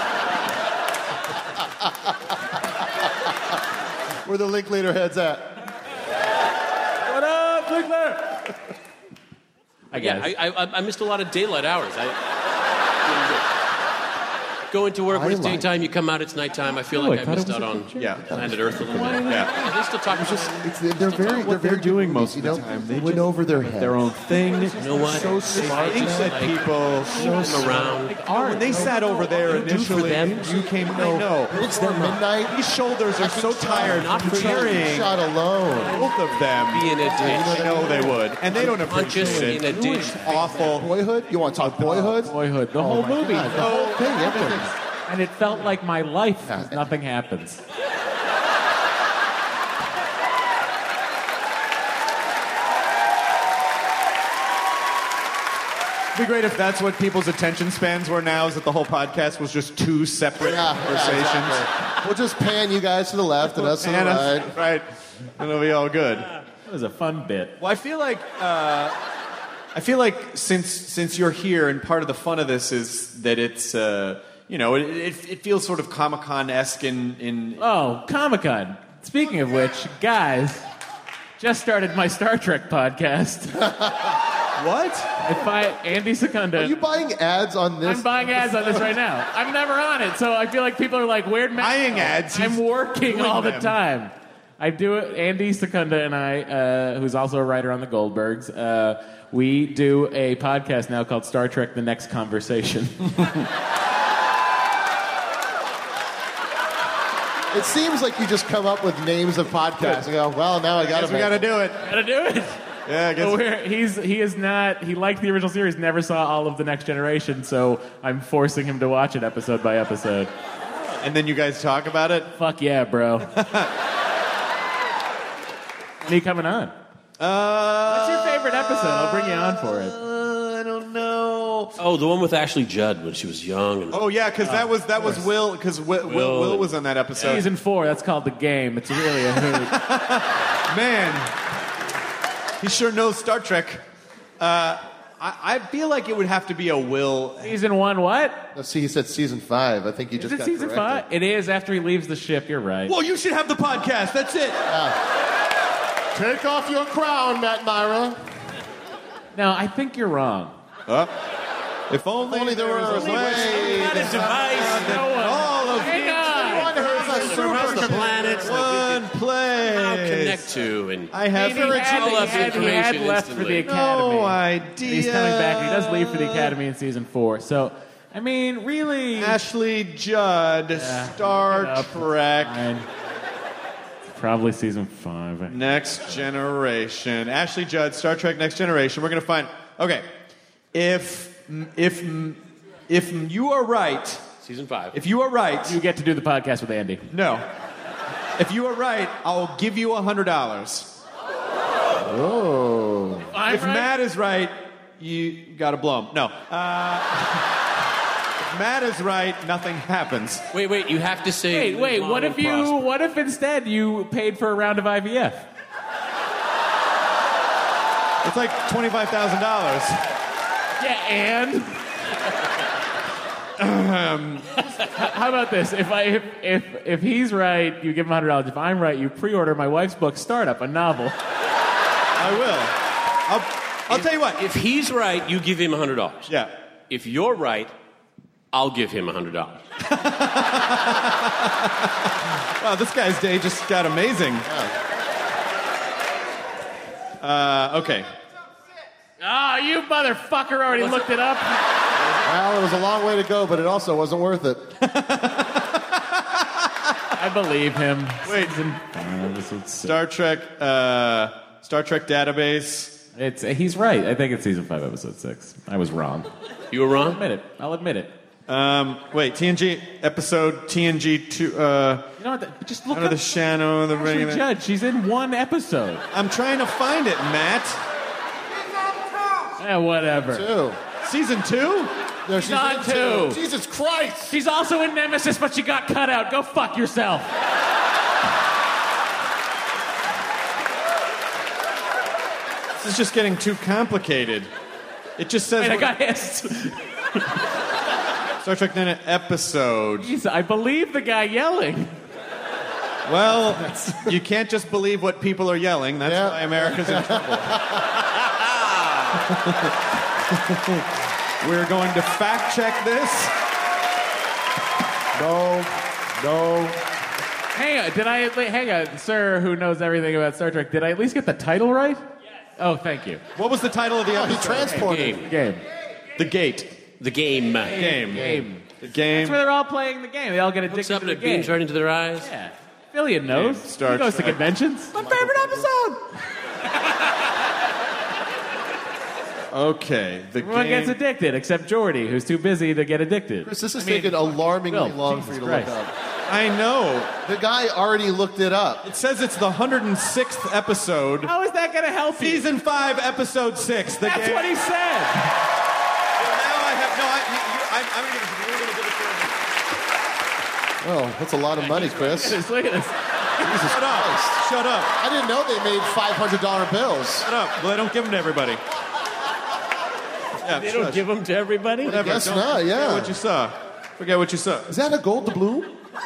Where the Linklater head's at. What up, Linklater? I Yeah, guess. I, I, I missed a lot of daylight hours. I, go into work when it's Twilight. daytime, you come out, it's nighttime. I feel Oh, like I I, thought it missed was out a on picture. Yeah. planet Earth a little bit. Yeah. They still talk about It's, they're very, they're very doing good most movies, of the you know? time. They They went just- over their head. Their own thing. You know what? So smart. I think that Like, people, keep them around. when they sat over there You do for initially, them. you came. I know. It's their midnight. These shoulders are so tired Not from for you. carrying Shot alone. both of them. Be in a ditch. I know they would, and they don't Conscious appreciate in it. a ditch. It's awful. Boyhood? You want to talk Boyhood? Boyhood. The Oh whole my movie. God, the whole thing, everything. And it felt like my life. Yeah. 'Cause nothing happens. It'd be great if that's what people's attention spans were now, is that the whole podcast was just two separate Yeah, conversations. yeah, exactly. We'll just pan you guys to the left and us to the And us- right. right. And it'll be all good. It was a fun bit. Well, I feel like uh, I feel like since since you're here, and part of the fun of this is that it's uh, you know it, it, it feels sort of Comic-Con esque in in Oh, Comic-Con. Speaking of which, guys, just started my Star Trek podcast. what? If I Andy Secunda. Are you buying ads on this? I'm buying ads on this right now. I'm never on it, so I feel like people are like, "Where'd Matt?" Buying ads, I'm he's working doing all the them. time. I do it. Andy Secunda and I, uh, who's also a writer on the Goldbergs, uh, we do a podcast now called Star Trek: The Next Conversation. It seems like you just come up with names of podcasts and go, well, now I got Guess to we got to do it. Gotta do it. Yeah, I guess. But we're, he's he is not. He liked the original series, never saw all of the Next Generation, so I'm forcing him to watch it episode by episode. And then you guys talk about it. Fuck yeah, bro. When are you coming on? Uh, What's your favorite episode? I'll bring you on for it. I don't know. Oh, the one with Ashley Judd when she was young. And Oh yeah, because that was that was Will. Because Will, Will Will was on that episode. Season four. That's called The Game. It's really a hoot. Man, he sure knows Star Trek. Uh, I, I feel like it would have to be a Will. Season one. What? Let's see, he said season five. I think you Is just it got season corrected. five? It is after he leaves the ship. You're right. Well, you should have the podcast. That's it. Take off your crown, Matt Myra. No, I think you're wrong. If only, Only there was a way. Not a device. No one. All of Hang on. One has a Across the super planets. one place. How connect to and I have He had, he had, all he of had, he had information left for the instantly. academy. no And idea. he's coming back. He does leave for the academy in season four. So, I mean, really. Ashley Judd, Star look it up. Trek, Fine. It's probably season five. Next Generation. Ashley Judd, Star Trek, Next Generation. We're gonna find. Okay, if if if you are right, Season five. If you are right, You get to do the podcast with Andy. no. If you are right, I'll give you a hundred dollars. Oh. I'm If right. Matt is right, you got to blow him. No. Uh, if Matt is right, nothing happens. Wait, wait. You have to say. Wait, wait. long What and if you? prosper. What if instead you paid for a round of I V F? It's like twenty-five thousand dollars. Yeah, and. Um, How about this? If I if if, if he's right, you give him hundred dollars. If I'm right, you pre-order my wife's book, Startup, a novel. I will. I'll, I'll tell you what. If he's right, you give him one hundred dollars. Yeah. If you're right, I'll give him one hundred dollars. Wow, this guy's day just got amazing. Uh, okay. Oh, you motherfucker already looked it up. Well, it was a long way to go, but it also wasn't worth it. I believe him. Wait. Season five, episode six. Star Trek, uh, Star Trek database. It's he's right. I think it's season five, episode six. I was wrong. You were I'll wrong? admit it. I'll admit it. Um, wait, T N G episode T N G two. Uh, You know what? Just look under up the shadow, the Ashley ring. Judd. She's in one episode. I'm trying to find it, Matt. Eh, whatever. Two. Season two? No, she's Not in two. Jesus Christ. She's also in Nemesis, but she got cut out. Go fuck yourself. This is just getting too complicated. It just says Wait, I got hissed. Star Trek Nine episode. Jeez, I believe the guy yelling. Well, you can't just believe what people are yelling. That's Yeah. why America's in trouble. We're going to fact check this. No. No. Hang on, did I? Hang on, sir, who knows everything about Star Trek? Did I at least get the title right? Yes. Oh, thank you. What was the title of the Oh, he episode? transported. Game. Game. The Gate. The game. Game. Game. The game. That's where they're all playing the game. They all get addicted Looks up to and the it game. beams right into their eyes. Yeah. Fillion knows. Game. Star he goes Trek. to conventions. My favorite episode. Okay. The Everyone game. gets addicted except Jordy, who's too busy to get addicted. Chris, this is I mean, taking alarmingly Will, long Jesus for you to Christ. look up. I know. The guy already looked it up. It says it's the one hundred sixth episode. How is that going to help you? Season five, episode six. The That's game. what he said. Well, now I have no. I, you, you, I, I'm going to give it to you. Oh, that's a lot of money, Chris. Just look at this. Jesus Shut up. Christ. Shut up. I didn't know they made five hundred dollar bills. Shut up. Well, they don't give them to everybody. Yeah, They don't shush. give them to everybody? Whatever. guess Don't not, yeah. Forget what you saw. Forget what you saw. Is that a gold doubloon?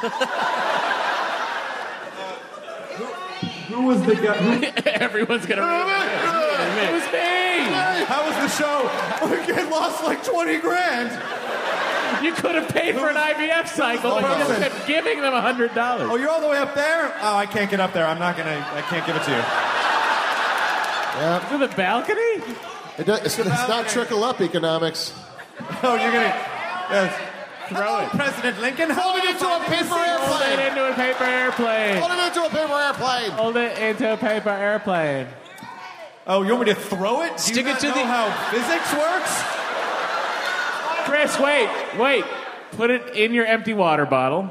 Who was the guy? Who, Everyone's going to. It was me. how was the show? The kid lost like twenty grand. You could have paid for an I V F cycle and just kept giving them one hundred dollars. Oh, you're all the way up there? Oh, I can't get up there. I'm not going to. I can't give it to you. Yeah. To the balcony? It does, it's, it's not trickle up economics. Oh, you're going to. Yes. Throw it. President Lincoln. Hold it into a paper Hold it airplane. into a paper airplane. Hold it into a paper airplane. Hold it into a paper airplane. Oh, you want me to throw it? Do Stick you it not to know the- how physics works? Chris, wait, wait. Put it in your empty water bottle.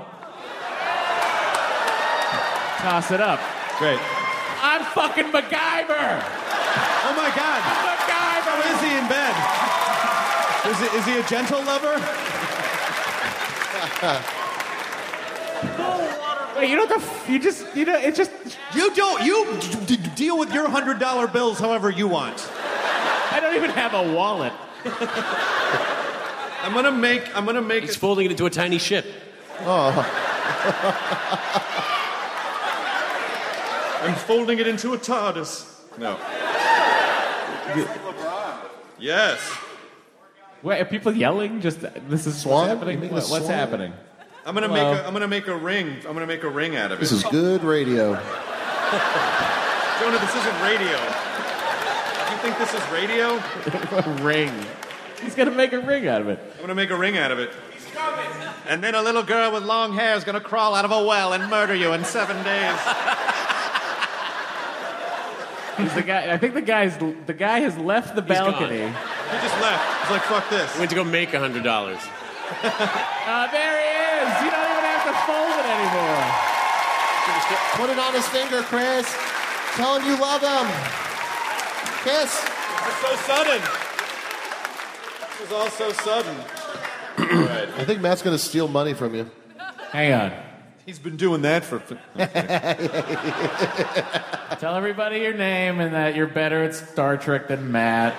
Toss it up. Great. I'm fucking MacGyver. Oh my God. MacGyver. How is he in bed? Is he, is he a gentle lover? Wait, you don't have to. F- you just. You know. It's just. You don't. You d- d- deal with your hundred dollar bills however you want. I don't even have a wallet. I'm gonna make. I'm gonna make. He's it- folding it into a tiny ship. I'm folding it into a TARDIS. No. Yes. Wait, are people yelling? Just this is Swan? what's happening. You mean What- the what's swan? happening? I'm gonna Hello. make. A, I'm gonna make a ring. I'm gonna make a ring out of it. This is good radio. Jonah, this isn't radio. You think this is radio? A ring. He's gonna make a ring out of it. I'm gonna make a ring out of it. And then a little girl with long hair is gonna crawl out of a well and murder you in seven days. He's the guy. I think the guy's. The guy has left the balcony. gone. He just left. He's like, fuck this. Went to go make one hundred dollars. Uh, there he is. You don't even have to fold it anymore. Put it on his finger, Chris. Tell him you love him. Kiss. It's so sudden. This is all so sudden. Right. I think Matt's going to steal money from you. Hang on. He's been doing that for... Tell everybody your name and that you're better at Star Trek than Matt.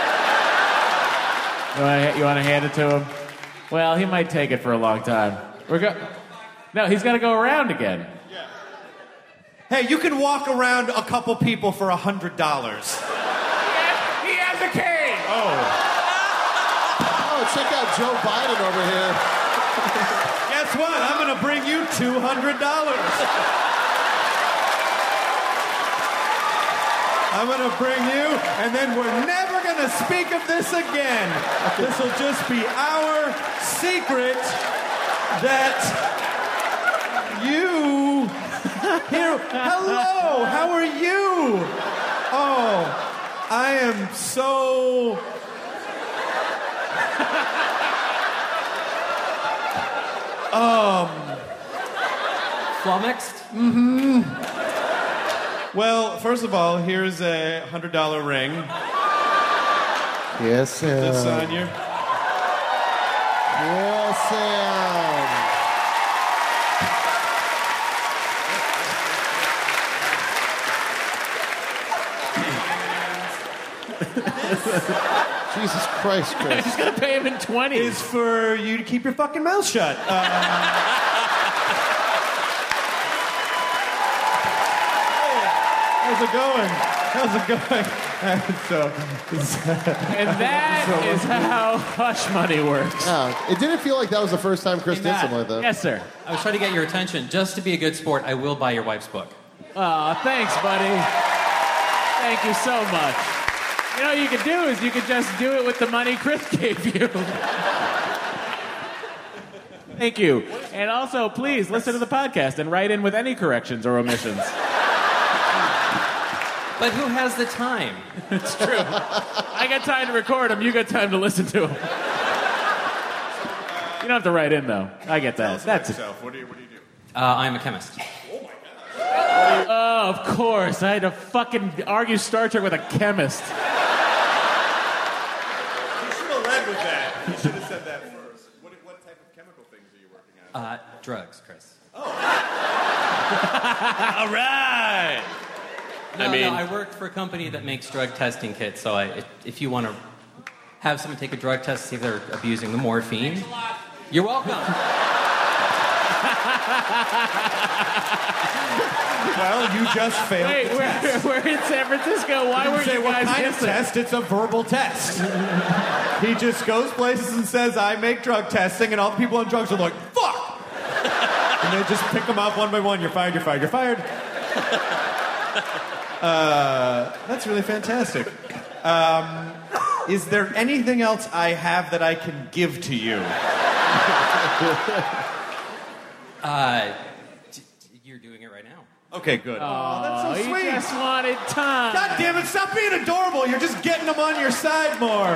You want to, you want to hand it to him? Well, he might take it for a long time. We're go- No, he's got to go around again. Yeah. Hey, you can walk around a couple people for a hundred dollars. He has a cane. Oh. Oh, check out Joe Biden over here. Guess what? I'm going to bring you two hundred dollars. I'm going to bring you, and then we're never going to speak of this again. This will just be our secret that you... Here, hello, how are you? Oh, I am so... Um... Flummoxed? Mm-hmm. Well, first of all, here's a hundred dollar ring. Yes, Sam. This on you. Yes, Sam. Jesus Christ, Chris. He's going to pay him in twenty. Is for you to keep your fucking mouth shut. Uh, How's it going? How's it going? so, and that so, is how hush money works. Yeah, it didn't feel like that was the first time Chris Hey, did Matt. something like that. Yes, sir. I was trying to get your attention. Just to be a good sport, I will buy your wife's book. Aw, thanks, buddy. Thank you so much. You know what you could do is you could just do it with the money Chris gave you. Thank you. And also, please listen to the podcast and write in with any corrections or omissions. But who has the time? It's true. I got time to record them. You got time to listen to them. You don't have to write in, though. I get that. That's it. What do you, what do you do? Uh, I'm a chemist. Oh, of course. I had to fucking argue Star Trek with a chemist. You should have led with that. You should have said that first. What, what type of chemical things are you working on? Uh, drugs, Chris. All right. No, I mean, no, I work for a company that makes drug testing kits, so I, if, if you want to have someone take a drug test to see if they're abusing the morphine, you're welcome. Well, you just failed. Wait, the we're, test. we're in San Francisco. Why You weren't say, you what guys kind of missing? test? It's a verbal test. He just goes places and says, I make drug testing, and all the people on drugs are like, fuck! And they just pick them off one by one. You're fired, you're fired, you're fired. Uh, that's really fantastic. Um, is there anything else I have that I can give to you? Uh, d- d- you're doing it right now. Okay, good. Oh, that's so he sweet. just wanted time. God damn it, stop being adorable. You're just getting them on your side more.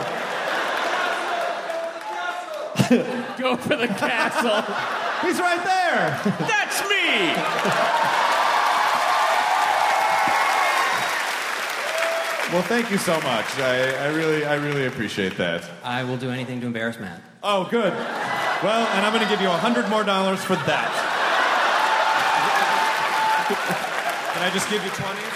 Go for the castle. He's right there. that's me. Well, thank you so much. I, I really, I really appreciate that. I will do anything to embarrass Matt. Oh, good. Well, and I'm going to give you a hundred more dollars for that. Can I just give you twenties?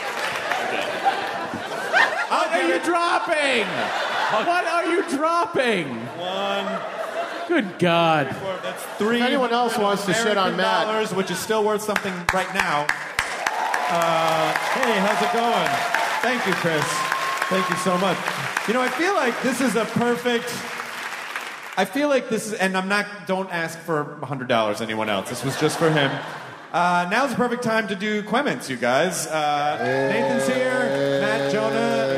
What are you dropping? What are you dropping? One. Good God. Four, that's three. If anyone else wants to shit on American Matt. dollars, which is still worth something right now. Uh, hey, how's it going? Thank you, Chris. Thank you so much. You know, I feel like this is a perfect. I feel like this is, and I'm not. Don't ask for a hundred dollars. Anyone else? This was just for him. Uh, now's the perfect time to do Quements, you guys. Uh, Nathan's here. Matt, Jonah.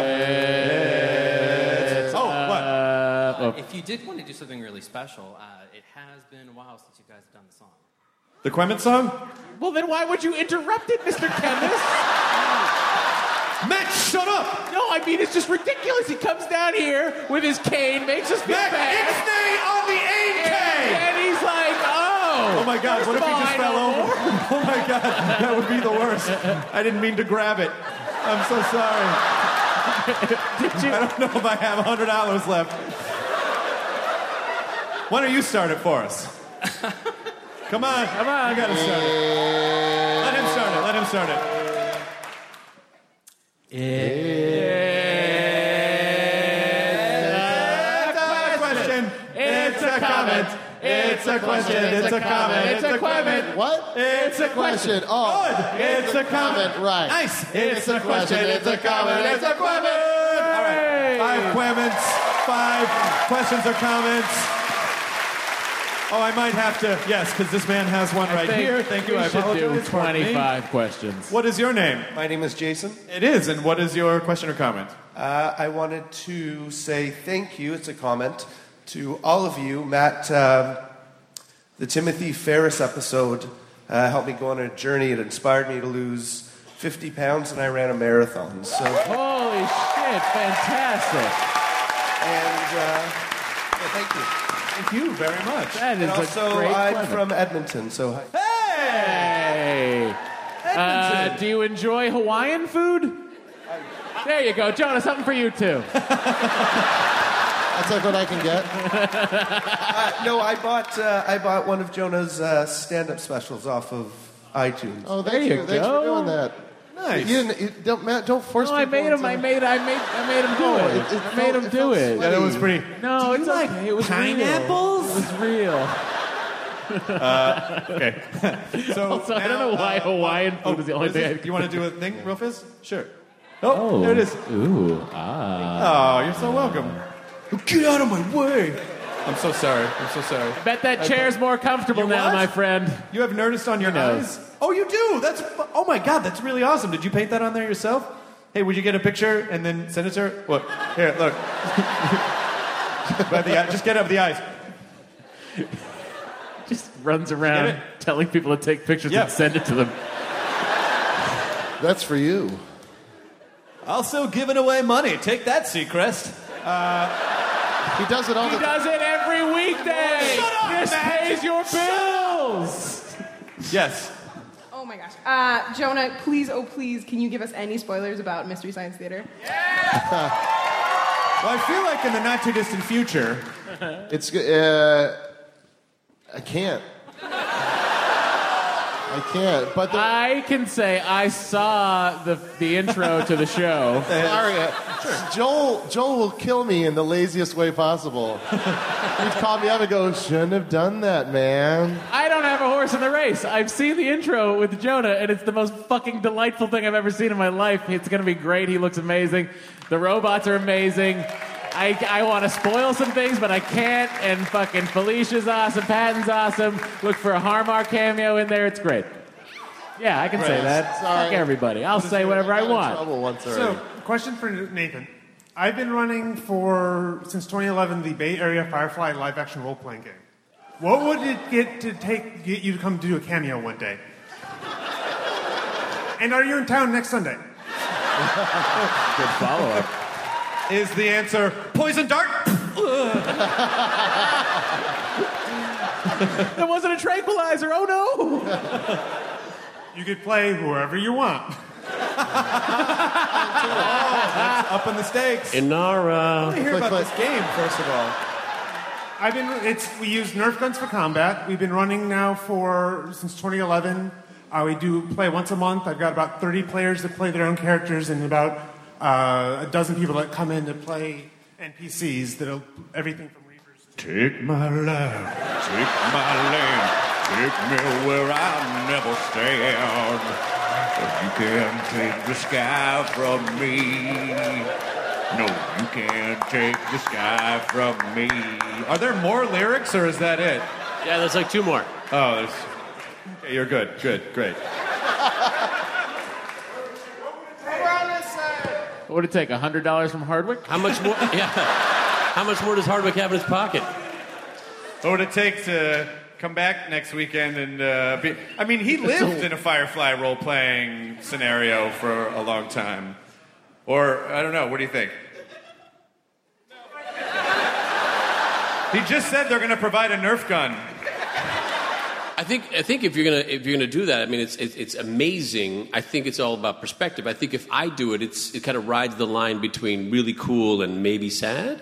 Uh, oh, what? Uh, If you did want to do something really special, uh, it has been a while since you guys have done the song. The Quement song? well, then why would you interrupt it, Mister Chemist? Matt, shut up! No, I mean, it's just ridiculous. He comes down here with his cane, makes us feel Matt, bad. ixnay on the God, what if he just Fine, fell no over? Oh my God, that would be the worst. I didn't mean to grab it. I'm so sorry. Did you? I don't know if I have one hundred dollars left. Why don't you start it for us? Come on. Come on. You gotta start it. Let him start it. Let him start it. It's a question. It's a comment. It's a question. It's a comment. It's a comment. What? It's a Question. Oh, Good. It's a comment. Right. Nice. It's a question. It's a comment. It's a comment. All right. Five comments. Five questions or comments. Oh, I might have to. Yes, because this man has one right think here. Thank you. we I should do apologize. Pardon me. twenty-five questions. What is your name? My name is Jason. It is. And what is your question or comment? Uh, I wanted to say thank you, it's a comment, to all of you. Matt, um, the Timothy Ferris episode uh, helped me go on a journey. It inspired me to lose fifty pounds, and I ran a marathon. So, Holy shit, fantastic. and uh, yeah, thank you. Thank you very much. That is And also, a great I'm comment. from Edmonton, so hi. Hey! Uh, do you enjoy Hawaiian food? There you go. Jonah, something for you, too. That's like what I can get. Uh, no, I bought uh, I bought one of Jonah's uh, stand-up specials off of iTunes. Oh, thank There you you. Thanks go. for doing that. Nice. You didn't, you don't, Matt, don't force No, I people made him. into- I made. I made. I made him do No, it. it- it I felt- made him it do felt it. sweaty. Yeah, that was pretty. No, it's like okay. It was pineapples? real. It was real. Okay. So Also, I don't know now, why uh, Hawaiian food oh, was the what only is thing. it? I You want to do a thing, real fast? Sure. Oh, Oh, there it is. Ooh, ah. Oh, you're so welcome. Get out of my way. I'm so sorry. I'm so sorry. Bet that chair's more comfortable You now, what? my friend. You have Nerdist on your knows? eyes? Oh, you do? That's, oh my God, that's really awesome. Did you paint that on there yourself? Hey, would you get a picture and then send it to her? Look, here, look. By the eye- just get up the eyes. Just runs Get around it? telling people to take pictures Yeah. and send it to them. That's for you. Also giving away money. Take that, Seacrest. He does it all He the does it every weekday. Shut up, This Matt. pays your bills. Yes. Oh my gosh. Uh, Jonah, please, oh please, can you give us any spoilers about Mystery Science Theater? Well, I feel like in the not too distant future, It's good. Uh, I can't. I can't. But the, I can say I saw the the intro to the show. sorry, uh, Joel. Joel will kill me in the laziest way possible. He'd call me up and go, "Shouldn't have done that, man." I don't have a horse in the race. I've seen the intro with Jonah, and it's the most fucking delightful thing I've ever seen in my life. It's going to be great. He looks amazing. The robots are amazing. I, I want to spoil some things, but I can't. And fucking Felicia's awesome. Patton's awesome. Look for a Harmar cameo in there. It's great. Yeah, I can say Right. that. Sorry. Fuck everybody. I'll say whatever I got in want. trouble once So, already. question for Nathan. I've been running for, since twenty eleven, the Bay Area Firefly live action role playing game. What would it get to take get you to come do a cameo one day? And are you in town next Sunday? Good follow up. is the answer poison dart? That wasn't a tranquilizer. Oh no. You could play whoever you want. Up in the stakes. I Inara. want to hear Click, about click. this game, first of all. I've been. It's we use Nerf guns for combat. We've been running now for since twenty eleven. Uh, we do play once a month. I've got about thirty players that play their own characters, and about uh, a dozen people that come in to play N P Cs. That'll everything from Reapers. Take my life, take my land, take me where I'll never stand. But you can't take the sky from me. No, you can't take the sky from me. Are there more lyrics, or is that it? Yeah, there's like two more. Oh, there's... Okay, you're good. Good. Great. What would it take? A hundred dollars from Hardwick? How much more? Yeah. How much more does Hardwick have in his pocket? What would it take to come back next weekend and uh, be... I mean, he lived in a Firefly role-playing scenario for a long time. Or, I don't know, what do you think? He just said they're going to provide a Nerf gun. I think I think if you're gonna if you're gonna do that, I mean, it's it's, it's amazing. I think it's all about perspective. I think if I do it, it's it kind of rides the line between really cool and maybe sad.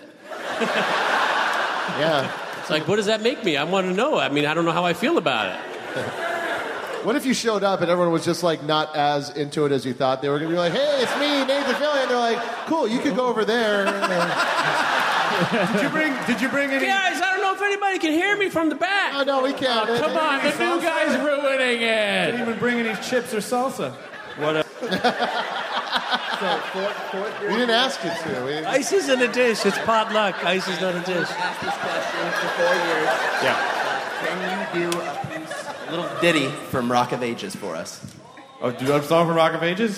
Yeah. It's like, what does that make me? I want to know. I mean, I don't know how I feel about it. What if you showed up and everyone was just like not as into it as you thought they were going to be like, hey, it's me, Nathan Fillion. And they're like, cool, you could go over there. Did you bring? Did you bring any? Guys, I don't know if anybody can hear me from the back. Oh no, we can't. Oh, come on, the new guy's ruining it. Didn't even bring any chips or salsa. What? A- so, fourth, fourth we didn't ask you to. We... Ice is in a dish. It's potluck. Ice is not a dish. Asked this question for four years. Yeah. Can you do a piece, a little ditty from Rock of Ages for us? Oh, do you have a song from Rock of Ages?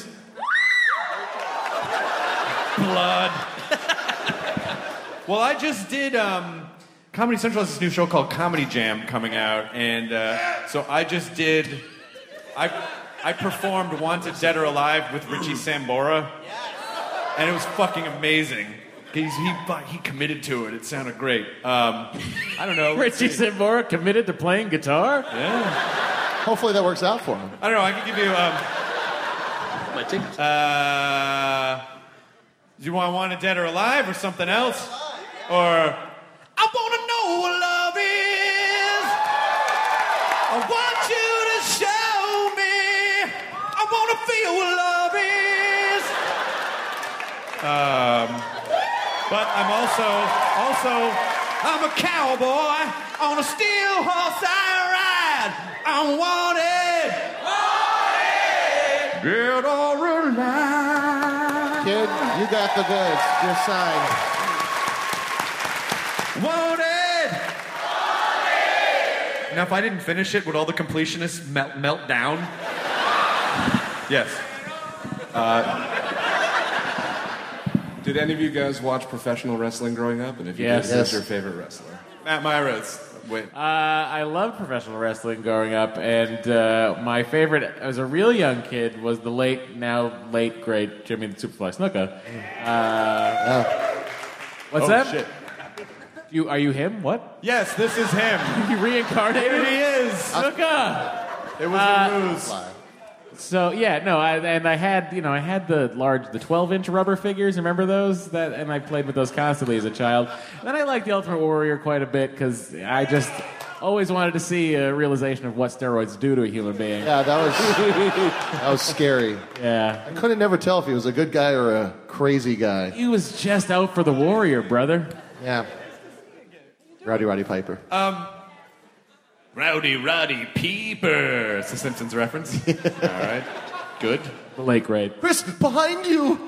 Blood. Well, I just did. Um, Comedy Central has this new show called Comedy Jam coming out, and uh, so I just did. I I performed Wanted Dead or Alive with Richie Sambora, and it was fucking amazing. He's, he he committed to it. It sounded great. Um, I don't know. Richie Sambora committed to playing guitar? Yeah. Hopefully that works out for him. I don't know. I can give you. Um, My tickets. Uh, do you want Wanted Dead or Alive or something else? Or I wanna know what love is. I want you to show me. I wanna feel what love is. Um, but I'm also also I'm a cowboy on a steel horse I ride. I'm wanted. Wanted. Dead or alive. Kid, you got the goods. You're signed. Wanted! Wanted! Now, if I didn't finish it, would all the completionists melt, melt down? Yes. Uh, did any of you guys watch professional wrestling growing up? And if you Yes. did, who's Yes. your favorite wrestler? Matt Myra's. Wait. Uh, I loved professional wrestling growing up, and uh, my favorite as a real young kid was the late, now late, great Jimmy the Superfly Snuka. Uh, What's Oh, that? shit. You are you him? What? Yes, this is him. You reincarnated? Here he is. Snuka. It was Uh, a ruse. So yeah, no, I, and I had you know I had the large, the twelve inch rubber figures. Remember those? That and I played with those constantly as a child. And then I liked the Ultimate Warrior quite a bit because I just always wanted to see a realization of what steroids do to a human being. Yeah, that was that was scary. Yeah, I couldn't never tell if he was a good guy or a crazy guy. he was just out for the warrior, brother. Yeah. Rowdy Roddy Piper. Um, Rowdy Roddy Peeper. It's a Simpsons reference. All right. Good. The late great. Chris, behind you!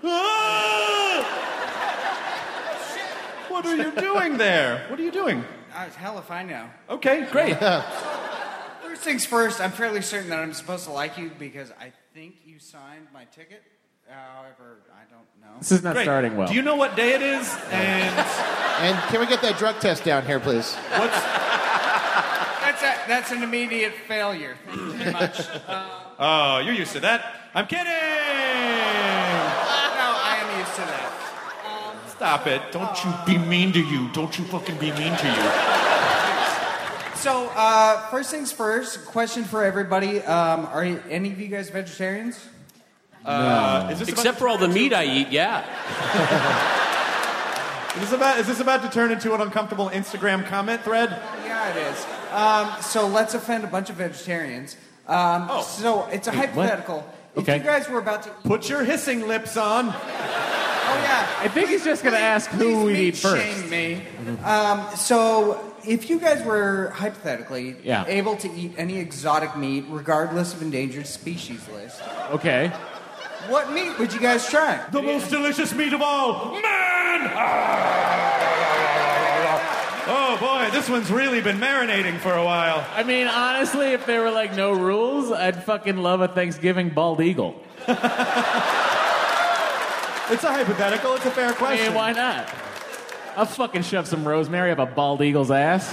What are you doing there? What are you doing? Uh, hell if I know. Okay, great. First things first, I'm fairly certain that I'm supposed to like you because I think you signed my ticket. However, I don't know. This is not Great. starting well. Do you know what day it is? And And can we get that drug test down here, please? what's That's a, that's an immediate failure. Thank you very much. Uh, Oh, you're used to that. I'm kidding. no, I am used to that. Stop it. Don't you be mean to you. Don't you fucking be mean to you. So, uh, first things first, question for everybody. Um, are you, any of you guys vegetarians? Uh, is this Except for all the meat I eat, yeah. Is this about is this about to turn into an uncomfortable Instagram comment thread? Yeah, it is. Um, so let's offend a bunch of vegetarians. Um, Oh. So it's a Wait, what? hypothetical. If Okay. you guys were about to eat... Put your hissing lips on. Oh, yeah. I think he's just going to ask who Please we meat eat first. shame me. Um, so, if you guys were hypothetically Yeah. able to eat any exotic meat, regardless of endangered species list, Okay. what meat would you guys try? The most delicious meat of all, man! Oh boy, this one's really been marinating for a while. I mean, honestly, if there were like no rules, I'd fucking love a Thanksgiving bald eagle. It's a hypothetical. It's a fair I question. mean, why not? I'll fucking shove some rosemary up a bald eagle's ass.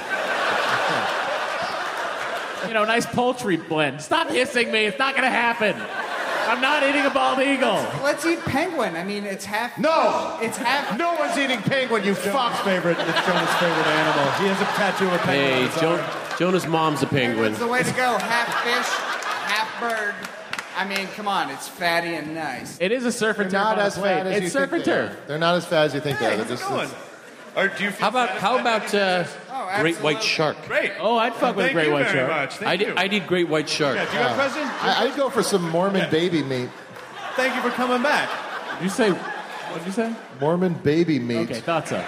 You know, nice poultry blend. Stop hissing me. It's not gonna happen. I'm not eating a bald eagle. Let's eat penguin. I mean, it's half. No! It's half. No one's eating penguin, you fuck! Favorite, it's Jonah's favorite animal. He has a tattoo of penguin on Hey, his jo- arm. Jonah's mom's a penguin. It's the way to go. Half fish, half bird. I mean, come on, it's fatty and nice. It is a surf and They're turf not on a as plate. fat as you It's surf think and they are. turf. They're not as fat as you think they are. They're just. going? Or do you feel How about how about uh, Oh, great white shark? Great. Oh, I'd fuck with a Thank great you white very shark. much. Thank I you. did, I did great white shark. Yeah, do you have a question? I, I'd go for some Mormon baby meat. Thank you for coming back. Did you say, what did you say? Mormon baby meat. Okay, thought so.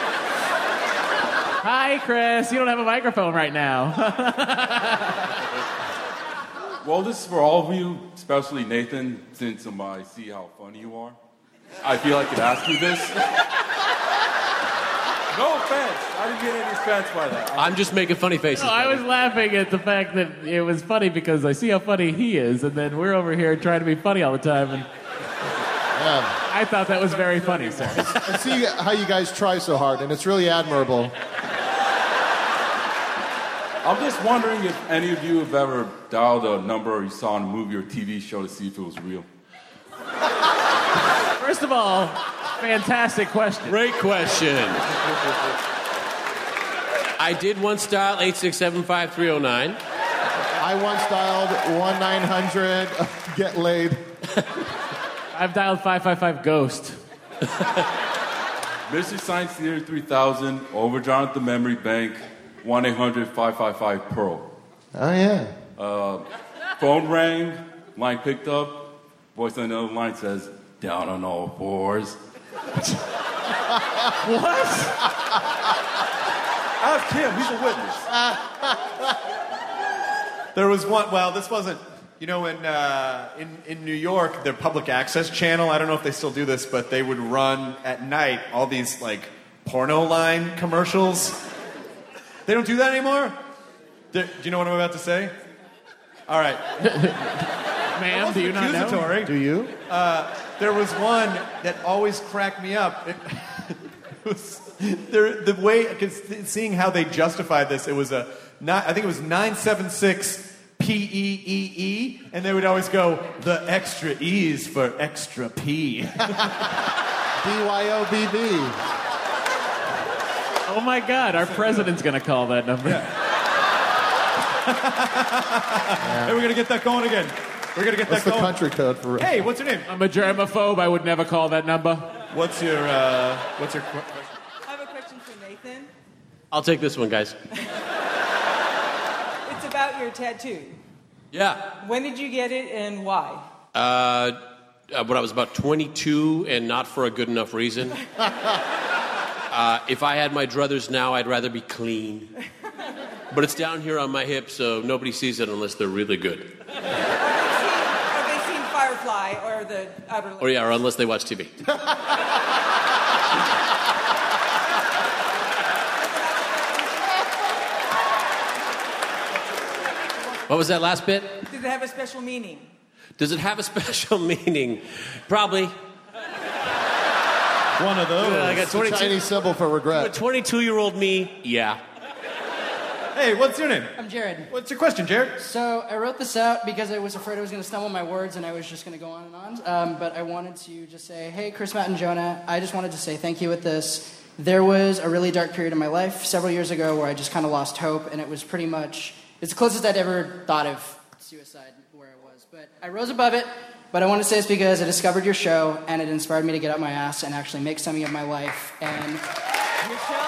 Hi, Chris. You don't have a microphone right now. Well, this is for all of you, especially Nathan, since um, I see how funny you are. I feel I could ask you this. No offense. I didn't get any offense by that. I'm just making funny faces. No, I was laughing at the fact that it was funny because I see how funny he is, and then we're over here trying to be funny all the time, and Yeah. I thought that was very funny, sir. I see how you guys try so hard, and it's really admirable. I'm just wondering if any of you have ever dialed a number you saw in a movie or T V show to see if it was real. First of all, fantastic question. Great question. I did once dial eight six seven five three oh nine. I once dialed one nine hundred get laid. I've dialed five five five ghost. Mystery Science Theater three thousand, overdrawn at the memory bank, one eight hundred five five five Pearl. Oh, yeah. Uh, phone rang, line picked up, voice on the other line says, down on all fours. What? Ask him, he's a witness. There was one, well, this wasn't, you know, in, uh, in, in New York, their public access channel, I don't know if they still do this, but they would run at night all these, like, porno line commercials. They don't do that anymore? Do you know what I'm about to say? All right. Ma'am, do you not know? Accusatory. Do you? Uh, there was one that always cracked me up. It, it was there, the way, cause seeing how they justified this, it was a, not, I think it was nine seven six P E E E, and they would always go, the extra E's for extra P. B Y O B B. Oh my God, our president's gonna call that number. Yeah. Hey, we're gonna get that going again. We're gonna get What's that the going. country code for Hey, what's your name? I'm a germaphobe. I would never call that number. What's your uh, what's your question? I have a question for Nathan. I'll take this one, guys. It's about your tattoo. Yeah. When did you get it and why? Uh, uh, when I was about twenty-two and not for a good enough reason. Uh, if I had my druthers now, I'd rather be clean. But it's down here on my hip, so nobody sees it unless they're really good. Have they seen Firefly or the Outer Limits? Or yeah, or unless they watch T V. What was that last bit? Did it have a special meaning? Does it have a special meaning? Probably. One of those. I got It's a Chinese symbol for A regret. twenty-two-year-old me, yeah. Hey, what's your name? I'm Jared. What's your question, Jared? So I wrote this out because I was afraid I was going to stumble my words and I was just going to go on and on. Um, but I wanted to just say, hey, Chris, Matt, and Jonah, I just wanted to say thank you with this. There was a really dark period in my life several years ago where I just kind of lost hope, and it was pretty much, it's the closest I'd ever thought of suicide where I was. But I rose above it, but I want to say it's because I discovered your show, and it inspired me to get up my ass and actually make something of my life. And your show...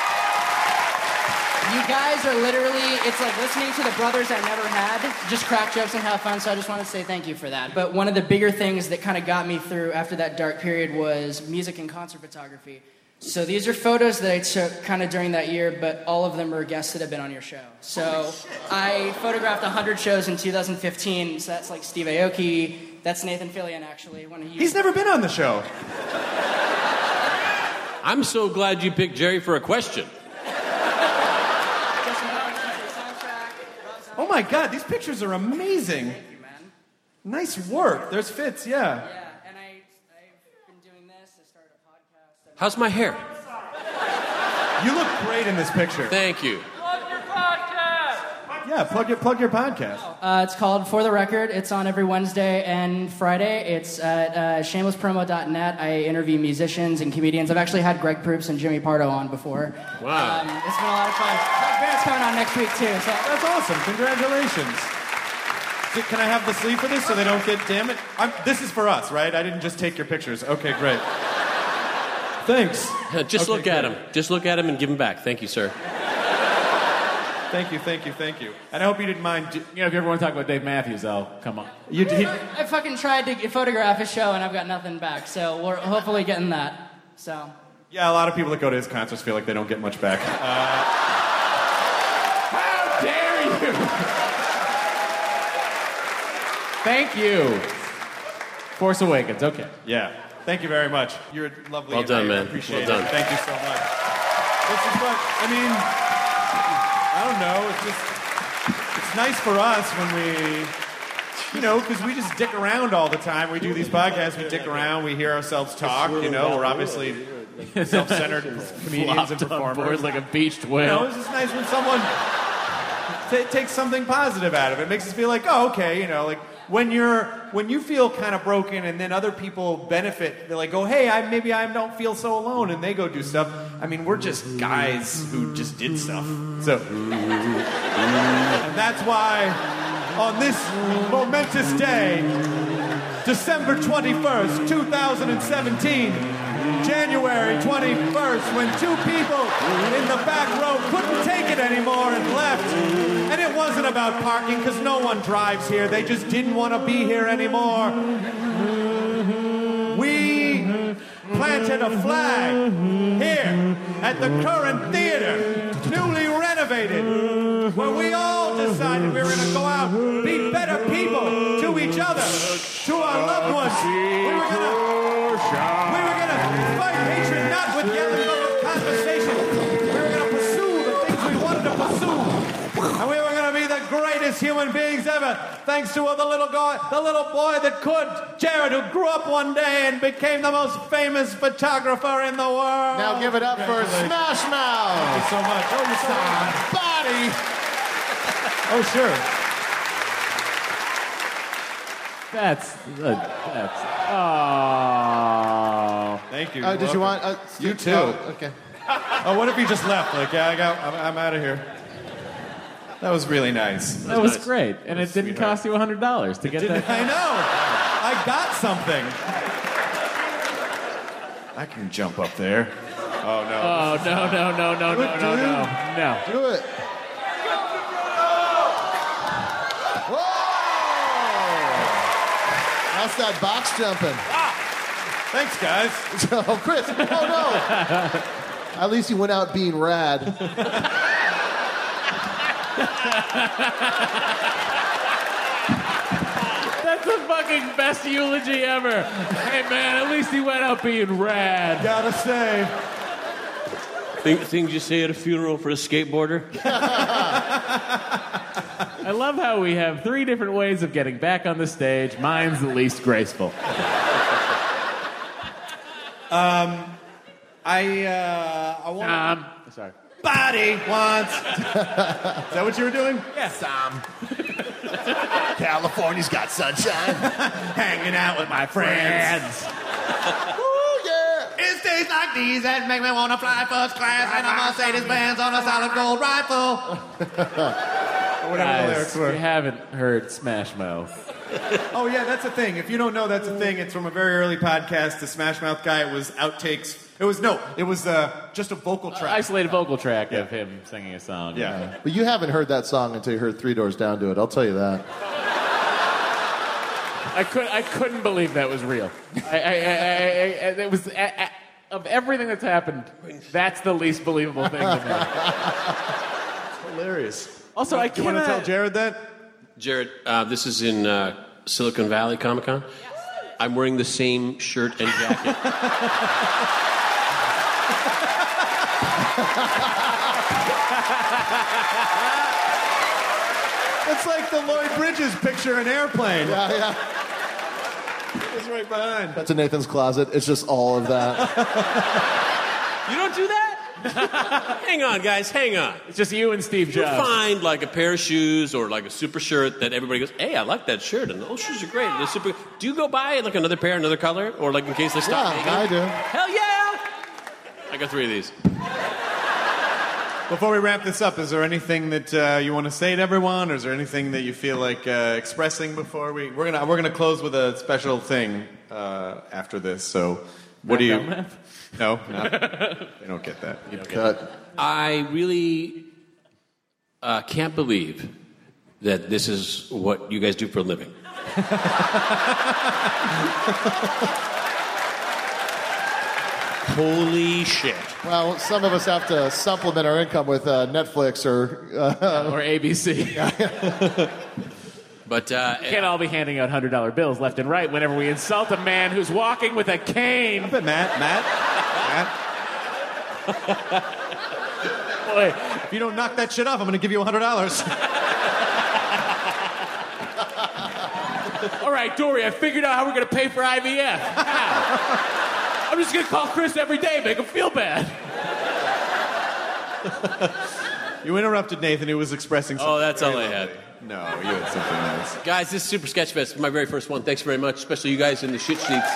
You guys are literally, it's like listening to the brothers I never had, just crack jokes and have fun, so I just want to say thank you for that. But one of the bigger things that kind of got me through after that dark period was music and concert photography. So these are photos that I took kind of during that year, but all of them are guests that have been on your show. So I photographed one hundred shows in two thousand fifteen, so that's like Steve Aoki, that's Nathan Fillion, actually. One of you. He's never been on the show. I'm so glad you picked Jerry for a question. Oh my God, these pictures are amazing. Thank you, man. Nice work. There's Fitz, yeah. Yeah, and I, I've been doing this. I started a podcast. How's my hair? You look great in this picture. Thank you. Love your podcast. Yeah, plug your plug your podcast. Uh, it's called For the Record. It's on every Wednesday and Friday. It's at uh, shameless promo dot net. I interview musicians and comedians. I've actually had Greg Proops and Jimmy Pardo on before. Wow. Um, it's been a lot of fun. My band's coming on next week, too. So. That's awesome. Congratulations. So can I have the sleeve for this so they don't get damn it? I'm, this is for us, right? I didn't just take your pictures. Okay, great. Thanks. Just Okay, look at great. him. Just look at him and give him back. Thank you, sir. Thank you, thank you, thank you. And I hope you didn't mind. Do- You know, if you ever want to talk about Dave Matthews, I'll come on. you, he, I fucking tried to photograph his show, and I've got nothing back. So we're hopefully getting that. So. yeah, a lot of people that go to his concerts feel like they don't get much back. Uh, How dare you? Thank you. Force Awakens, okay. yeah. Thank you very much. You're lovely. Well done, and I man. Appreciate Well it. done. Thank you so much. This is what I mean. I don't know. It's just it's nice for us when we, you know, because we just dick around all the time. We do these podcasts. We dick around. We hear ourselves talk. You know, we're obviously self-centered comedians and Flopped on performers. board like a beached You whale. know, it's just nice when someone t- takes something positive out of it. It makes us feel like, oh, okay, you know, like when you're when you feel kind of broken and then other people benefit, they're like, oh, hey, I maybe I don't feel so alone, and they go do stuff. I mean, we're just guys who just did stuff. So, and that's why on this momentous day, December twenty-first, two thousand seventeen, January twenty-first, when two people in the back row couldn't take it anymore and left. And it wasn't about parking, because no one drives here. They just didn't want to be here anymore. We planted a flag here at the Current Theater, newly renovated, where we all decided we were going to go out, be better people to each other, to our loved ones. We were going to we were going to fight hatred not with yelling but with conversation. We were going to pursue the things we wanted to pursue. And we were going to be the greatest human beings ever, thanks to the little guy, the little boy that could, Jared, who grew up one day and became the most famous photographer in the world. Now give it up for Smash Mouth. Thank you so much. Oh, you're so Body. Oh, sure. That's, uh, that's, oh. Thank you. Uh, did you Welcome. want? Uh, You too. Oh, okay. Oh, what if he just left? Like, yeah, I got, I'm, I'm out of here. That was really nice. That was great. And it didn't cost you one hundred dollars to get that. I know. I got something. I can jump up there. Oh, no. Oh, no, no, no, no, Do no, it, no, dude. no, no. Do it. Whoa! That's that box jumping. Thanks, guys. Oh, Chris. Oh, no. At least you went out being rad. That's the fucking best eulogy ever. Hey, man, at least he went out being rad. Gotta say. Think, things you say at a funeral for a skateboarder? I love how we have three different ways of getting back on the stage. Mine's the least graceful. Um, I, uh, I want Um, sorry. Body wants. Is that what you were doing? Yes. Um, California's got sunshine. hanging out with my friends. Ooh, yeah. It's days like these that make me want to fly first class and a Mercedes Benz on a solid gold rifle. Or whatever the lyrics Guys, were. you haven't heard Smash Mouth. Oh, yeah, that's a thing. If you don't know, that's a thing. It's from a very early podcast, the Smash Mouth guy. It was outtakes. It was, no, it was uh, just a vocal track. Isolated vocal track of him singing a song. Yeah. But you haven't heard that song until you heard Three Doors Down to it. I'll tell you that. I could I couldn't believe that was real. I, I, I, I, I it was a, a, of everything that's happened. That's the least believable thing to me. Hilarious. Also, I Do you want to cannot- tell Jared that? Jared, uh, this is in uh, Silicon Valley Comic Con. I'm wearing the same shirt and jacket. It's like the Lloyd Bridges picture in Airplane. Yeah, yeah. It's right behind. That's in Nathan's closet. It's just all of that. You don't do that? Hang on, guys, hang on. It's just you and Steve You Jobs. find like a pair of shoes or like a super shirt that everybody goes, hey, I like that shirt, and those shoes are great. They're super. Do you go buy like another pair, another color, or like in case they stop Yeah, making I them? do. Hell yeah! I got three of these. Before we wrap this up, is there anything that uh, you want to say to everyone, or is there anything that you feel like uh, expressing before we? We're gonna we're gonna close with a special thing uh, after this. So, what do you? No, not, they don't get that. You don't get that. I really uh, can't believe that this is what you guys do for a living. Holy shit. Well, some of us have to supplement our income with uh, Netflix or uh, or A B C. But uh, We can't all be handing out one hundred dollar bills left and right whenever we insult a man who's walking with a cane. Matt, Matt, Matt. Boy, if you don't knock that shit off, I'm going to give you one hundred dollars. All right, Dory, I figured out how we're going to pay for I V F. How? I'm just going to call Chris every day, make him feel bad. You interrupted Nathan, who was expressing something. Oh, that's very all I lovely. had. No, you had something else. Guys, this is Super Sketchfest. My very first one. Thanks very much, especially you guys in the shit sheets.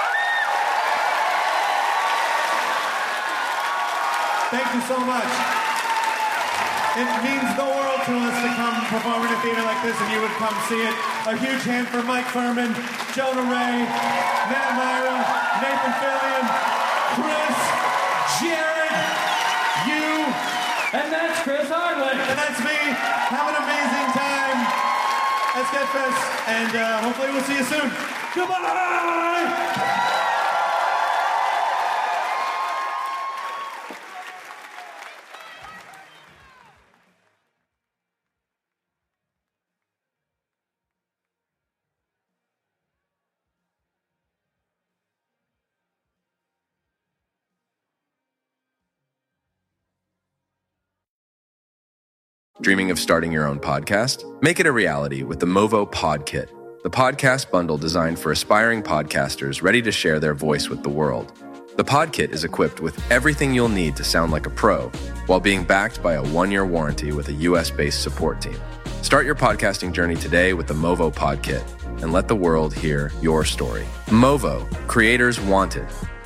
Thank you so much. It means the world to us to come perform in a theater like this, and you would come see it. A huge hand for Mike Furman, Jonah Ray, Matt Myra, Nathan Fillion, Chris, Jared, you, and that's Chris Hardwick. And that's me. Have an amazing time at Sketchfest, and uh, hopefully we'll see you soon. Goodbye! Dreaming of starting your own podcast? Make it a reality with the Movo Pod Kit, the podcast bundle designed for aspiring podcasters ready to share their voice with the world. The Pod Kit is equipped with everything you'll need to sound like a pro, while being backed by a one-year warranty with a U S-based support team. Start your podcasting journey today with the Movo Pod Kit, and let the world hear your story. Movo, creators wanted,